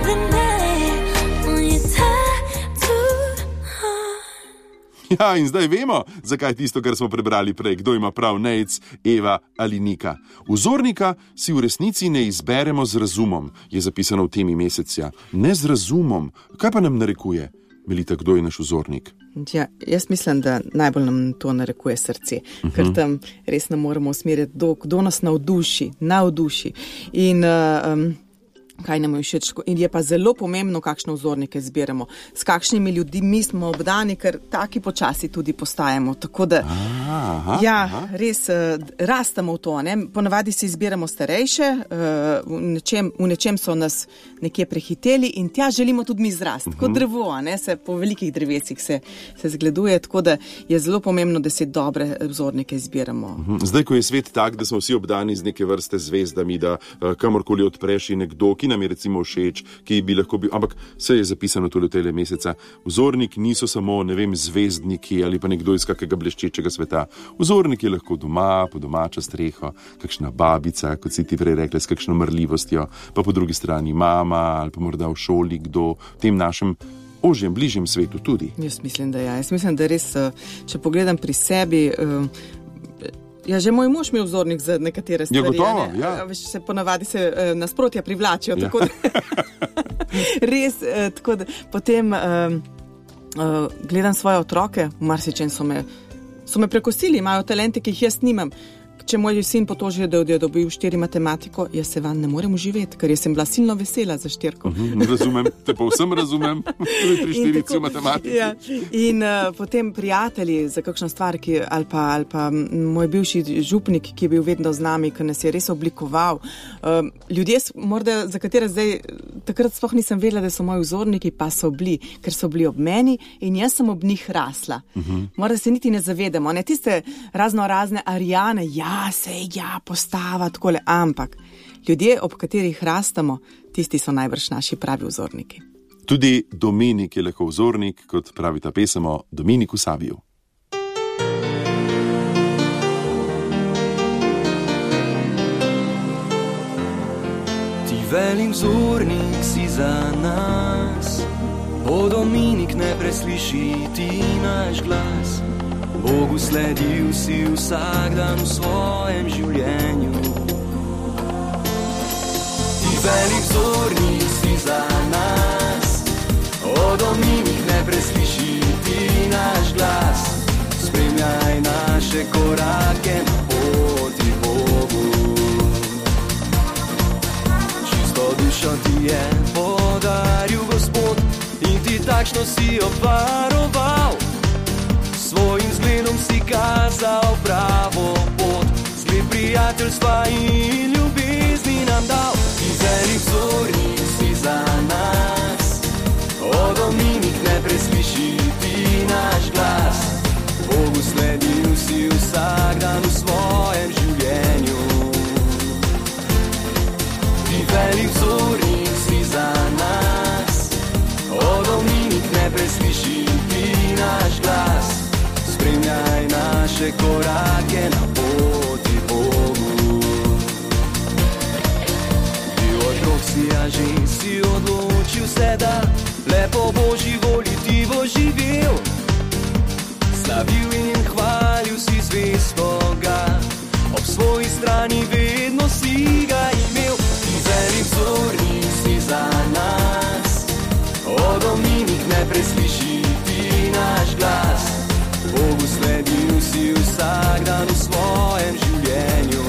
the night on your tattooed heart. Ja, in zdaj vemo, zakaj tisto, kar smo prebrali prej, kdo ima prav, Nejc, Eva ali Nika. Vzornika si v resnici ne izberemo z razumom, je zapisano v temi meseca. Ne z razumom. Kaj pa nam narekuje? Melita, kdo je naš vzornik? Ja, jaz mislim, da najbolj nam to narekuje srce, uh-huh. ker tam res ne moremo usmeriti, kdo, kdo nas navduši, navduši. In uh, um, kaj nam je všeč. In je pa zelo pomembno, kakšne vzornike zbiramo, s kakšnimi ljudmi smo obdani, ker taki počasi tudi postajamo. Tako da, aha, ja, aha. res uh, rastemo v to. Ne? Ponavadi si izbiramo starejše, uh, v, nečem, v nečem so nas nekje prehiteli in tja želimo tudi mi zrasti. Uh-huh. Kot drevo, ne? Se po velikih drevesih se, se zgleduje, tako da je zelo pomembno, da si dobre vzornike izbiramo. Uh-huh. Zdaj, ko je svet tak, da smo vsi obdani z neke vrste zvezdami, da uh, kamorkoli odpreš in nekdo, ki nam je recimo všeč, ki bi lahko bil, ampak vse je zapisano tole tele meseca. Vzornik niso samo, ne vem, zvezdniki ali pa nekdo iz kakega bleščečega sveta. Vzornik je lahko doma, po domačo streho, kakšna babica, kot si ti prej rekla, s kakšno marljivostjo, pa po drugi strani mama ali pa morda v šoli kdo, v tem našem ožjem, bližjem svetu tudi. Jaz mislim, da ja. Jaz mislim, da res, če pogledam pri sebi, ja, že moj mož mi je vzornik za nekatere stvari. Ja, gotovo, ne? ja. Veš, se ponavadi se eh, nasprotja privlačijo, ja. Tako da res, eh, tako da potem eh, eh, gledam svoje otroke, v marsičem so me, so me prekosili, imajo talente, ki jih jaz nimam. Če moj sin potoži, da je dobil štiri matematiko, jaz se van ne morem uživeti, ker jaz sem bila silno vesela za štirko. Uh-huh, razumem, te pa vsem razumem, pri štirici v matematiki. Ja, in uh, potem prijatelji za kakšno stvar, ki, ali, pa, ali pa moj bivši župnik, ki je bil vedno z nami, ki nas je res oblikoval. Uh, ljudje, morda, za katere zdaj, takrat sploh nisem vedela, da so moji vzorniki, pa so bili, ker so bili ob meni in jaz sem ob njih rasla. Uh-huh. Morda se niti ne zavedamo, ne tiste razno razne Ariane, ja, Ja, sej, ja, postava, takole, ampak ljudje, ob katerih rastamo, tisti so najbrž naši pravi vzorniki. Tudi Dominik je lahko vzornik, kot pravi ta pesem o Dominiku Saviju. Ti velik vzornik si za nas, o Dominik ne presliši ti naš glas. Bogu sledil si vsak dan v svojem življenju. Ti velik vzornik si za nas, o Dominik ne presliši ti naš glas. Spremljaj naše korake na poti Bogu. Čisto dušo ti je podaril Gospod in ti takšno si obvaroval. Svojim zgledom si kazal pravo pot, zgled prijateljstva in ljubezni nam dal. Ti velik vzornik si za nas, o Dominik ne presliši ti naš glas. Bogu sledil si vsak dan v svojem življenju. Ti velik vzornik si za nas, o Dominik ne presliši ti naš glas. Spremljaj naše korake na poti Bogu. Ti otrok si, a že si odločil se, da le po Božji volji ti bo živel. Slavil in hvalil si zvesto ga, ob svoji strani vedno si ga imel. Ti velik vzornik si za nas, o Dominik ne presliši ti naš glas. Bogu sledil si vsak dan v svojem življenju.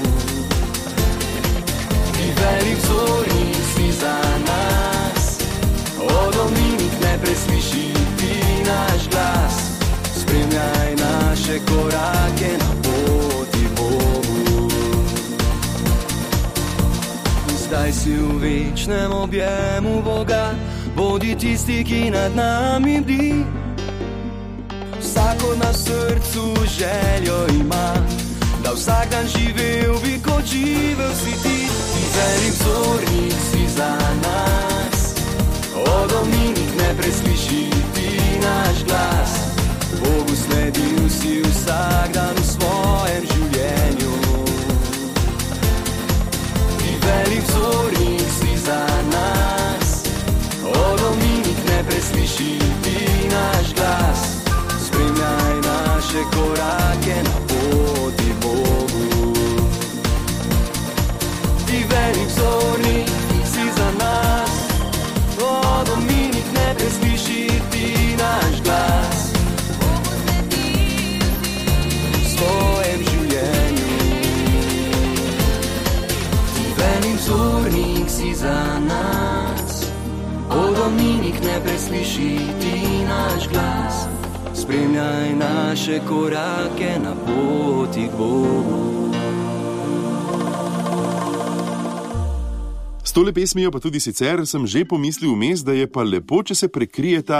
Ti velik vzornik si za nas, o Dominik ne presliši ti naš glas. Spremljaj naše korake na poti Bogu. Zdaj si v večnem objemu Boga, bodi tisti, ki nad nami bdi. Vsako na srcu željo ima, da vsak dan živel bi, kot živel si ti. Ti velik vzornik si za nas, o Dominik ne presliši ti naš glas. Bogu sledil si vsak dan v svojem življenju. Ti velik vzornik si za nas, mi nikne presliši ti naš glas. Spremljaj naše korake na poti k Bogu. S tole pesmijo pa tudi sicer sem že pomislil vmes, da je pa lepo, če se prekrijeta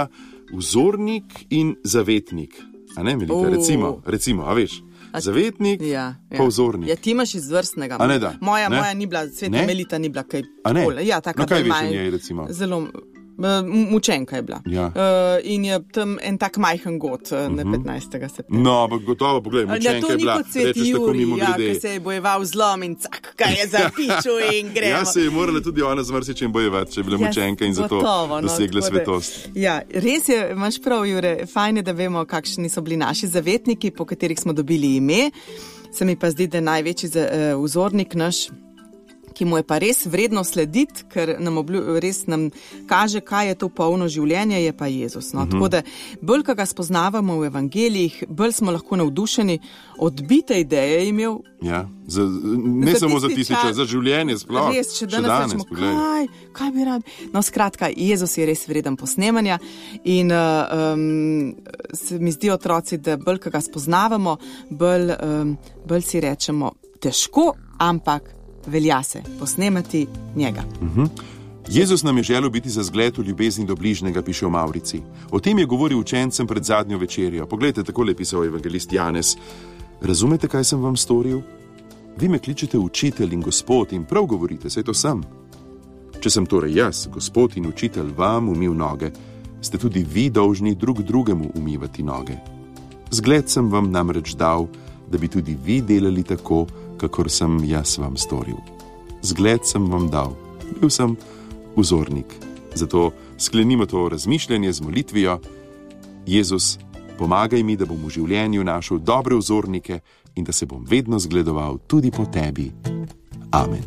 vzornik in zavetnik. A ne, Melita, Oh. recimo, recimo, a veš, zavetnik Ja, ja. pa vzornik. Ja, ti imaš izvrstnega. A ne da? Moja, Ne? moja ni bila, Sveta Ne? Melita ni bila kaj A ne? takole. Ja, taka No, kaj bolj veš o manj- njej, recimo? Zelo eh, mučenka je bila. Ja. Uh, in je tam en tak majhen god, uh, na Mhm. petnajstega septembra. No, ampak gotovo, poglej, Ja, mučenka to je ni bila, kot Sveti rečeš tako Jurij, mimo ja, grede. ki se je bojeval zlom in cak, kaj je zapičil in gremo. Ja, se je morala tudi ona z marsičem bojevati, če je bila Ja, mučenka in zato gotovo, no, dosegla tako da- svetost. Ja, res je, imaš prav, Jure, fajn je, da vemo, kakšni so bili naši zavetniki, po katerih smo dobili ime. Se mi pa zdi, da je največji za, uh, vzornik naš, ki mu je pa res vredno slediti, ker nam, oblju, res nam kaže, kaj je to polno življenje, je pa Jezus. No? Mhm. Tako da bolj, ko ga spoznavamo v evangelijih, bolj smo lahko navdušeni. Odbite ideje je imel. Ja, za, ne Za samo za tisti tisti čas- čas, za življenje sploh. Res, če danes rečemo, poglej. kaj, kaj bi rad. No, skratka, Jezus je res vreden posnemanja in uh, um, se mi zdi otroci, da bolj, ko ga spoznavamo, bolj, um, bolj si rečemo, težko, ampak velja se posnemati njega. Mhm. Jezus nam je želel biti za zgled v ljubezni do bližnjega, piše v Mavrici. O tem je govoril učencem pred zadnjo večerjo. Poglejte, takole je pisal evangelist Janez. Razumete, kaj sem vam storil? Vi me kličete učitelj in gospod in prav govorite, saj to sem. Če sem torej jaz, gospod in učitelj, vam umil noge, ste tudi vi dolžni drug drugemu umivati noge. Zgled sem vam namreč dal, da bi tudi vi delali tako, kakor sem jaz vam storil. Zgled sem vam dal, bil sem vzornik. Zato sklenimo to razmišljanje z molitvijo. Jezus, pomagaj mi, da bom v življenju našel dobre vzornike in da se bom vedno zgledoval tudi po tebi. Amen.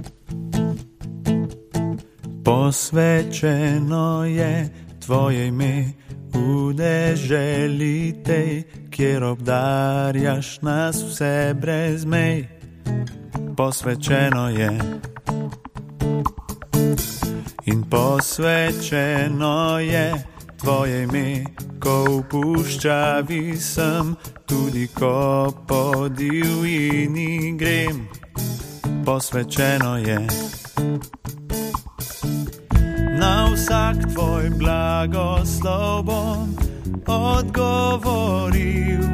Posvečeno je tvoje ime v deželi tej, kjer obdarjaš nas vse brez mej. Posvečeno je in posvečeno je tvoje ime, ko v puščavi sem, tudi ko po divjini grem. Posvečeno je na vsak tvoj blagoslov bom odgovoril.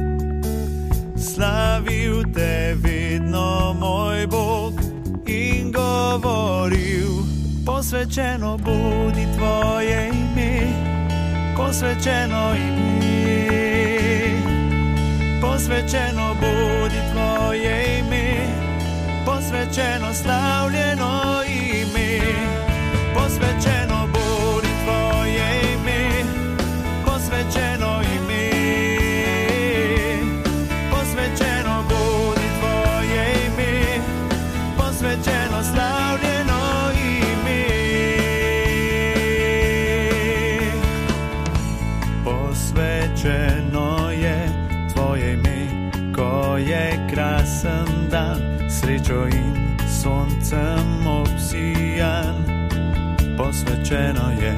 Slavil te vedno, moj Bog, in govoril. Posvečeno bodi tvoje ime, posvečeno ime. Posvečeno bodi tvoje ime, posvečeno slavljeno ime. Posvečeno bodi tvoje ime, posvečeno ime. Posvečeno bodi tvoje ime, posvečeno slavljeno ime. Posvečeno je tvoje ime, ko je krasen dan, srečo in soncem obsijan. Posvečeno je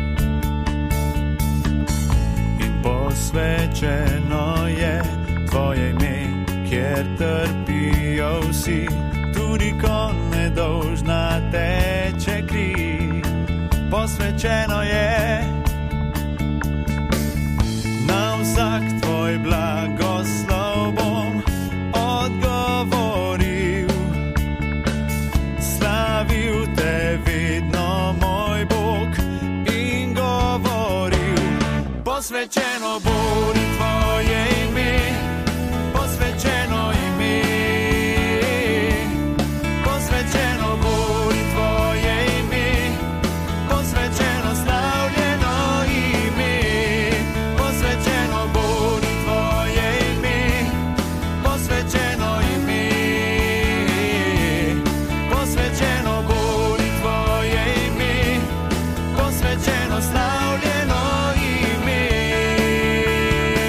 in posvečeno je tvoje ime, kjer trpijo vsi, tudi ko nedolžna teče kri. Posvečeno je na vsak tvoj blagoslov bom odgovoril. Slavil te vedno, moj Bog, in govoril. Posvečeno bodi tvoje ime, posvečeno ime. Posvečeno bodi tvoje ime, posvečeno slavljeno ime. Posvečeno bodi tvoje ime, posvečeno ime. Posvečeno bodi tvoje ime, posvečeno slavljeno ime.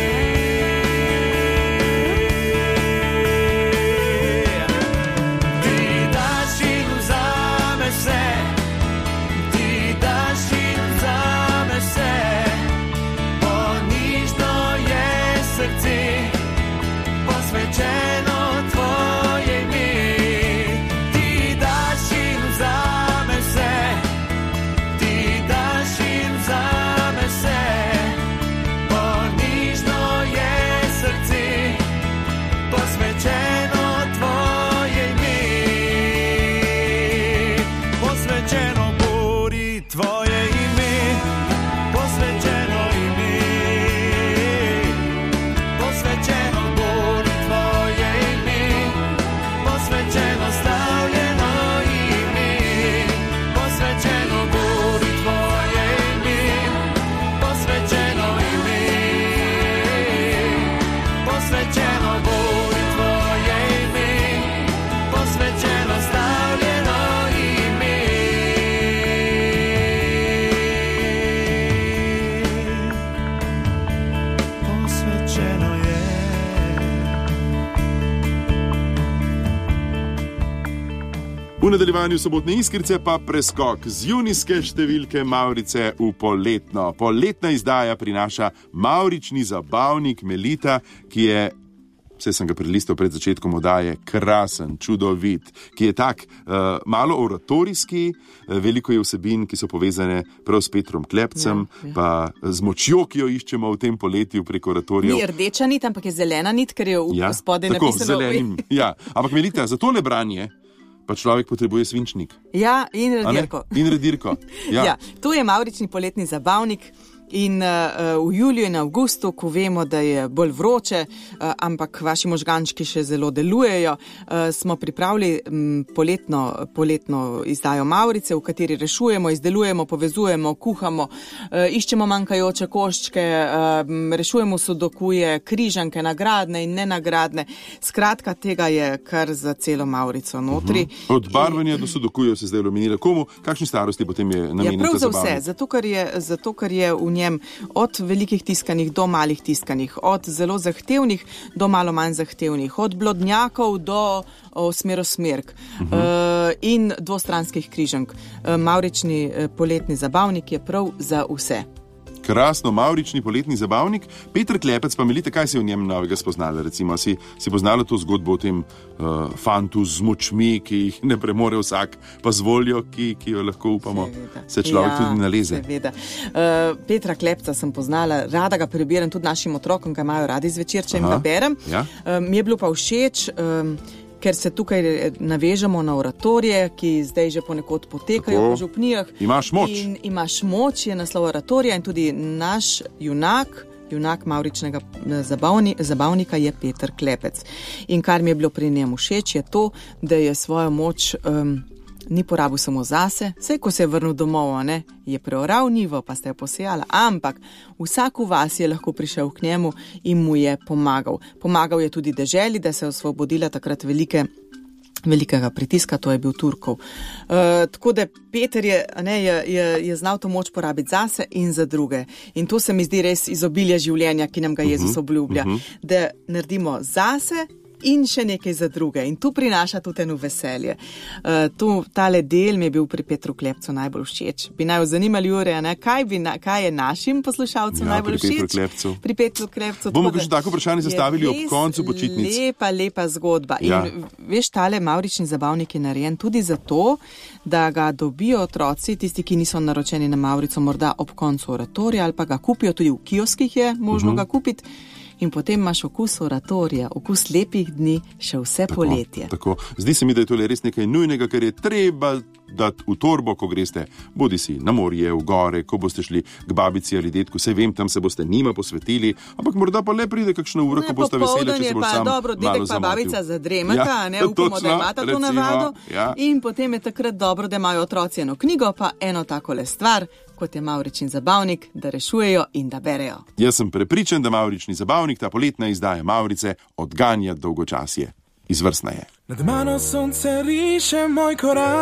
nadaljevanju sobotne Iskrice pa preskok z junijske številke Mavrice v poletno. Poletna izdaja prinaša mavrični zabavnik Melita, ki je, vse sem ga prelistal pred začetkom oddaje, krasen, čudovit, ki je tak uh, malo oratorijski, uh, veliko je vsebin, ki so povezane prav s Petrom Klepcem, ja, ja. pa z močjo, ki jo iščemo v tem poletju prek oratorijev. Ni rdeča nit, ampak je zelena nit, ker je v ja, spodaj tako, napisano. Zelenim, ja. Ampak Melita, za tole branje pa človek potrebuje svinčnik. Ja, in redirko. In redirko, ja. ja. To je mavrični poletni zabavnik. In uh, v juliju in avgustu, ko vemo, da je bolj vroče, uh, ampak vaši možgančki še zelo delujejo, uh, smo pripravili um, poletno, poletno izdajo Mavrice, v kateri rešujemo, izdelujemo, povezujemo, kuhamo, uh, iščemo manjkajoče koščke, uh, rešujemo sudokuje, križanke, nagradne in nenagradne. Skratka, tega je kar za celo Mavrico notri. Uh-huh. Od barvanja in do sudokujev se zdaj omenila. Komu, kakšni starosti potem je namenjen ja, ta zabavnik? Ja, prav za vse, zato ker je, zato, ker je v njem od velikih tiskanih do malih tiskanih, od zelo zahtevnih do malo manj zahtevnih, od blodnjakov do smerosmerk uh-huh. uh, in dvostranskih križank. Uh, Mavrični uh, poletni zabavnik je prav za vse. Krasno, mavrični poletni zabavnik. Peter Klepec, pa Melita, kaj si v njem novega spoznala? Recimo, si, si poznala to zgodbo o tem uh, fantu z močmi, ki jih ne premore vsak, pa z voljo, ki, ki jo lahko upamo, seveda. Se človek ja, tudi naleze. Seveda. Uh, Petra Klepca sem poznala, rada ga preberem tudi našim otrokom, ki imajo radi zvečer, če jim ga berem. Ja. Uh, mi je bilo pa všeč, um, ker se tukaj navežemo na oratorije, ki zdaj že ponekod potekajo po župnijah. Imaš moč. In imaš moč, je naslov oratorija in tudi naš junak, junak mavričnega zabavni, zabavnika je Peter Klepec. In kar mi je bilo pri njem všeč, je to, da je svojo moč um, ni porabil samo zase, saj ko se je vrnil domov, ne, je preoral njivo, pa ste jo posejala, ampak vsak v vas je lahko prišel k njemu in mu je pomagal. Pomagal je tudi deželi, da se je osvobodila takrat velike, velikega pritiska, to je bil Turkov. Uh, tako da Peter je, ne, je, je, je znal to moč porabiti zase in za druge. In to se mi zdi res izobilje življenja, ki nam ga Jezus obljublja, uh-huh. da naredimo zase in še nekaj za druge. In tu prinaša tudi eno veselje. Uh, tu, tale del mi je bil pri Petru Klepcu najbolj všeč. Bi naj zanimali, Jure, ne? Kaj, bi na, kaj je našim poslušalcem ja, najbolj pri všeč? Petru Pri Petru Klepcu. Bomo kakšno tako vprašanje zastavili ob koncu počitnic. Lepa, lepa zgodba. Ja. In veš, tale mavrični zabavnik je narejen tudi zato, da ga dobijo otroci, tisti, ki niso naročeni na Mavrico, morda ob koncu oratorija, ali pa ga kupijo, tudi v kioskih je možno uh-huh. ga kupiti. In potem imaš okus oratorija, okus lepih dni, še vse tako, poletje. Tako. Zdi se mi, da je to res nekaj nujnega, kar je treba dati v torbo, ko greste, bodi si na morje, v gore, ko boste šli k babici ali detku, saj vem, tam se boste njima posvetili, ampak morda pa le pride kakšna ura, ne, ko boste veseli, če se boš sam malo dobro, dedek pa babica zadremata, ja, ne upamo, da imata to navado. Ja. In potem je takrat dobro, da imajo otroci eno knjigo, pa eno takole stvar, kot je mavrični zabavnik, da rešujejo in da berejo. Jaz sem prepričan, da mavrični zabavnik, ta poletna izdaja Mavrice, odganja dolgočasje. Izvrstna je. Nad mano sonce riše moj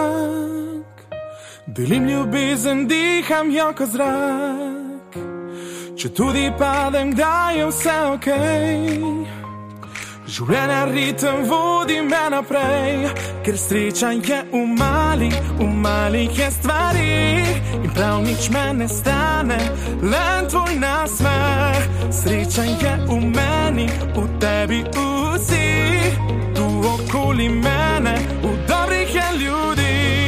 korak, delim ljubezen, diham jo kot zrak. Če tudi padem, kdaj je vse okej, življenja ritem vodi me naprej, ker sreča je v malih, v malih je stvari in prav nič me ne stane, len tvoj nasmeh. Sreča je v meni, v tebi vsi, tu okoli mene, v dobrih je ljudi.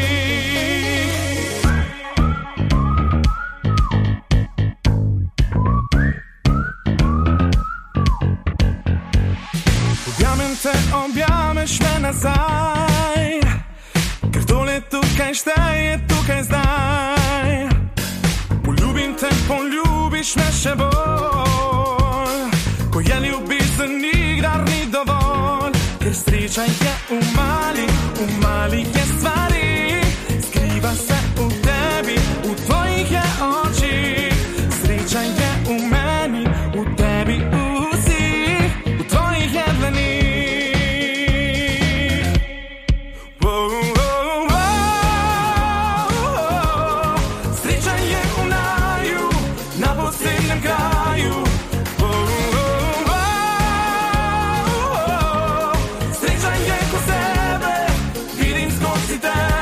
Objamem te, objameš me nazaj, ker tole tukaj šteje, tukaj zdaj. Poljubim te, poljubiš me še bolj, ko je ljubezen nikdar ni dovolj, ker sreča je v malih, v malih je stvari, skriva se v tebi, v tvojih je očih. Sreča je v meni, v tebi vsi, v tvojih je dlanih. Down.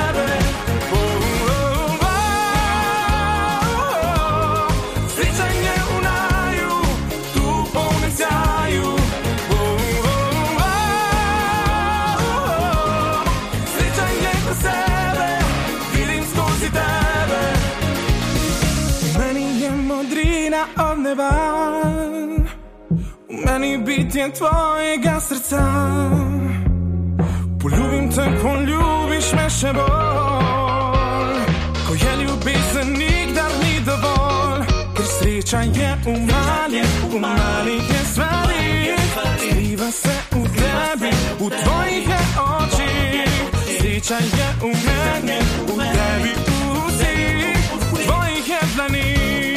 od neba, v meni bitje tvojega srca. Poljubim te, poljubiš me še bolj, ko je ljubezen nikdar ni dovolj, ker sreča je v malih, v malih je stvarih, skriva se v tebi, v tvojih je očih. Sreča je v meni, v tebi, v vseh, v tvojih je dlanih.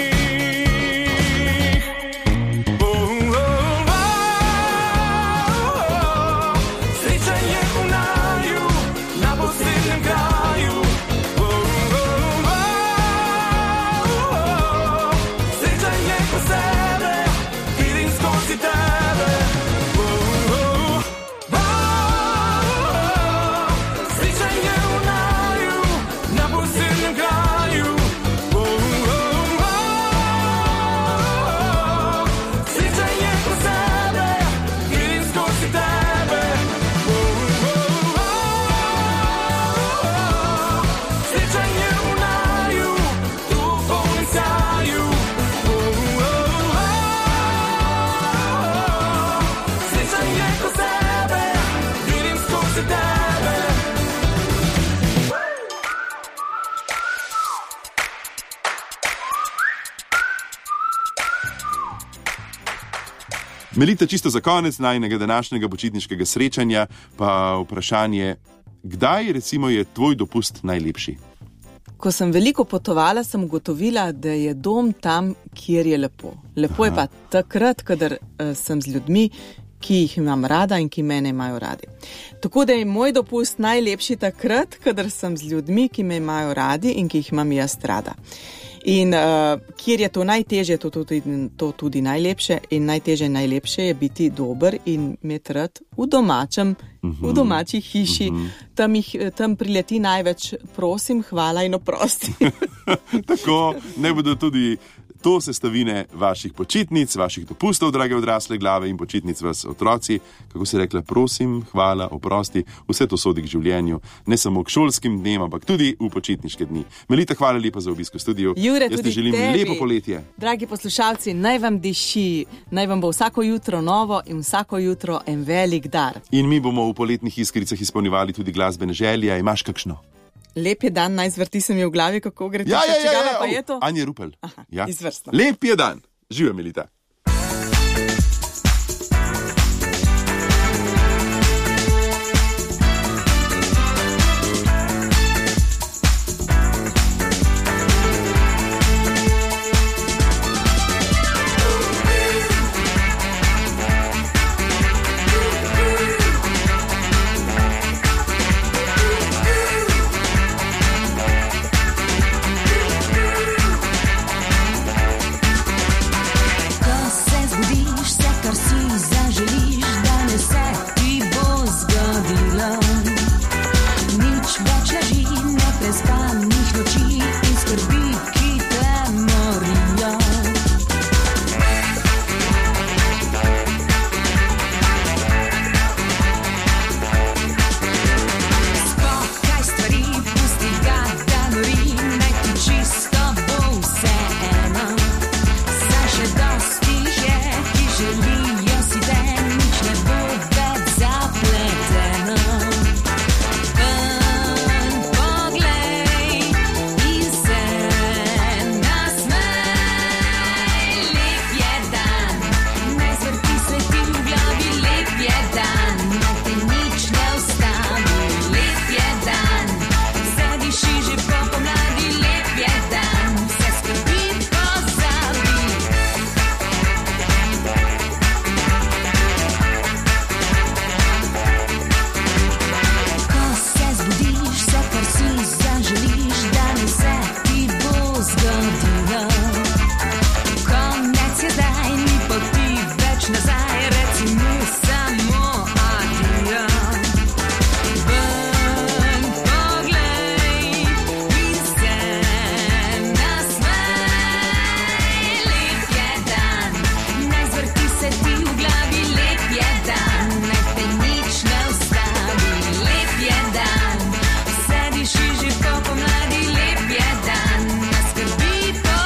Melita, čisto za konec najnega današnjega počitniškega srečanja, pa vprašanje, kdaj recimo je tvoj dopust najlepši? Ko sem veliko potovala, sem ugotovila, da je dom tam, kjer je lepo. Lepo Aha. je pa takrat, kadar uh, sem z ljudmi, ki jih imam rada in ki mene imajo radi. Tako da je moj dopust najlepši takrat, kadar sem z ljudmi, ki me imajo radi in ki jih imam jaz rada. In uh, kjer je to najtežje, to tudi, to tudi najlepše in najtežje in najlepše je biti dober in imeti rad v domačem, uh-huh. v domači hiši. Uh-huh. Tam, jih, tam prileti največ prosim, hvala in oprosti. Tako, ne bodo tudi to sestavine vaših počitnic, vaših dopustov, drage odrasle glave in počitnic vas otroci, kako se rekla, prosim, hvala, oprosti, vse to sodi k življenju, ne samo k šolskim dnem, ampak tudi v počitniške dni. Melita, hvala lepa za obisk v studiu. Jure, jaz ti želim tebi. Lepo poletje. Dragi poslušalci, naj vam diši, naj vam bo vsako jutro novo in vsako jutro en velik dar. In mi bomo v poletnih iskricah izpolnjevali tudi glasbene želje. Imaš kakšno? Lep je dan, naj zvrti se mi v glavi, kako gre to. Ja, ja, ja, ja, pa je to? Anja Rupel. Aha, ja. Izvrstno. Lep je dan. Živijo, Melita. Vse diši že po pomladi, lep je dan, ne skrbi po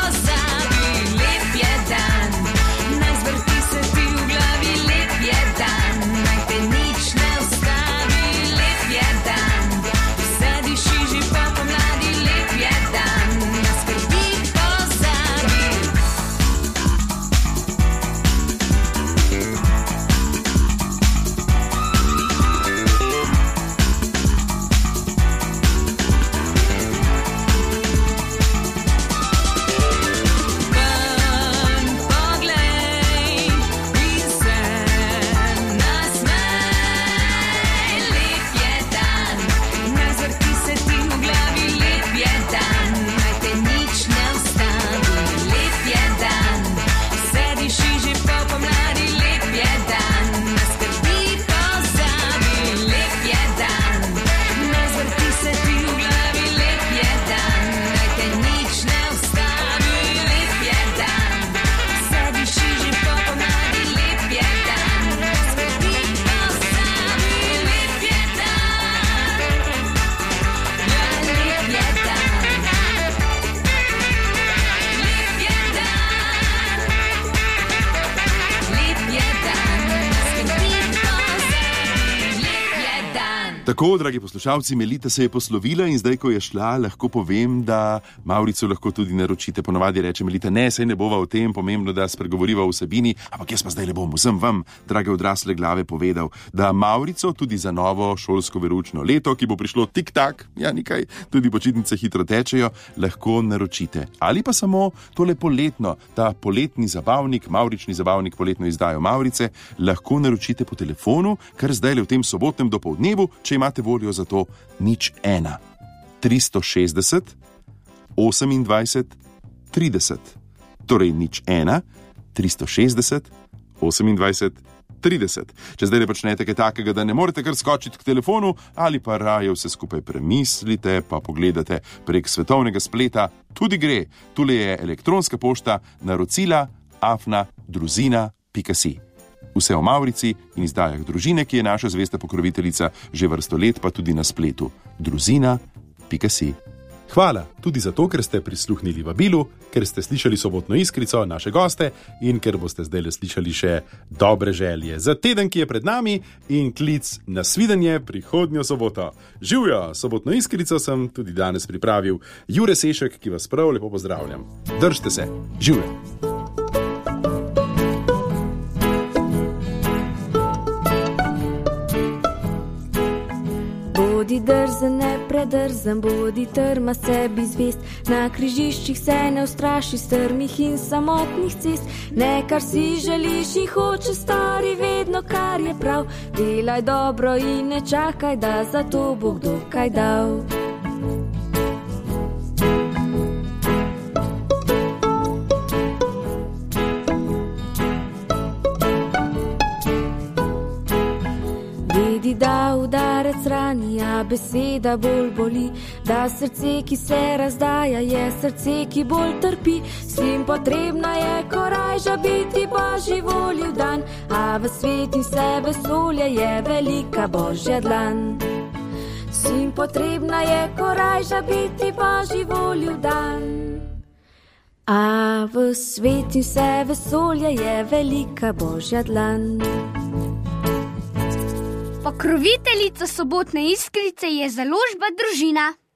Tako, dragi poslušalci, Melita se je poslovila in zdaj, ko je šla, lahko povem, da Mavrico lahko tudi naročite. Ponovadi reče Melita, ne, saj ne bova o tem, pomembno, da spregovoriva o vsebini, ampak jaz pa zdaj le bom vsem vam, drage odrasle glave, povedal, da Mavrico tudi za novo šolsko veroučno leto, ki bo prišlo tik-tak, ja nekaj, tudi počitnice hitro tečejo, lahko naročite. Ali pa samo tole poletno, ta poletni zabavnik, Mavrični zabavnik, poletno izdajo Mavrice, lahko naročite po telefonu, kar zdaj le v tem sobotnem dopoldnevu, če imate voljo za to, nič ena, tristo šestdeset, osemindvajset, trideset. Torej nič ena, tristo šestdeset, osemindvajset, trideset. Če zdaj ne počnete kaj takega, da ne morete kar skočiti k telefonu, ali pa raje vse skupaj premislite, pa pogledate prek svetovnega spleta, tudi gre. Tule je elektronska pošta naročila afna druzina pika si. Vse o Mavrici in izdajah Družine, ki je naša zvesta pokroviteljica že vrsto let, pa tudi na spletu druzina pika si. Hvala tudi za to, ker ste prisluhnili vabilu, ker ste slišali sobotno iskrico, naše goste in ker boste zdaj le slišali še dobre želje za teden, ki je pred nami in klic na svidenje prihodnjo soboto. Živjo, sobotno iskrico sem tudi danes pripravil Jure Sešek, ki vas prav lepo pozdravljam. Držite se, živjo! Bodi drzen, ne predrzen, bodi trma sebi zvest. Na križiščih se ne ustraši strmih in samotnih cest. Ne kar si želiš in hoče stori vedno, kar je prav. Delaj dobro in ne čakaj, da za to bo kdo kaj dal. Da udarec rani, a beseda bolj boli, da srce, ki se razdaja, je srce, ki bolj trpi. Svim potrebna je korajža biti Božji volji v dan, a v svet in vse vesolje je velika Božja dlan. Svim potrebna je korajža biti Božji volji v dan, a v svet in vse vesolje je velika Božja dlan. Pokroviteljica sobotne iskrice je založba Družina.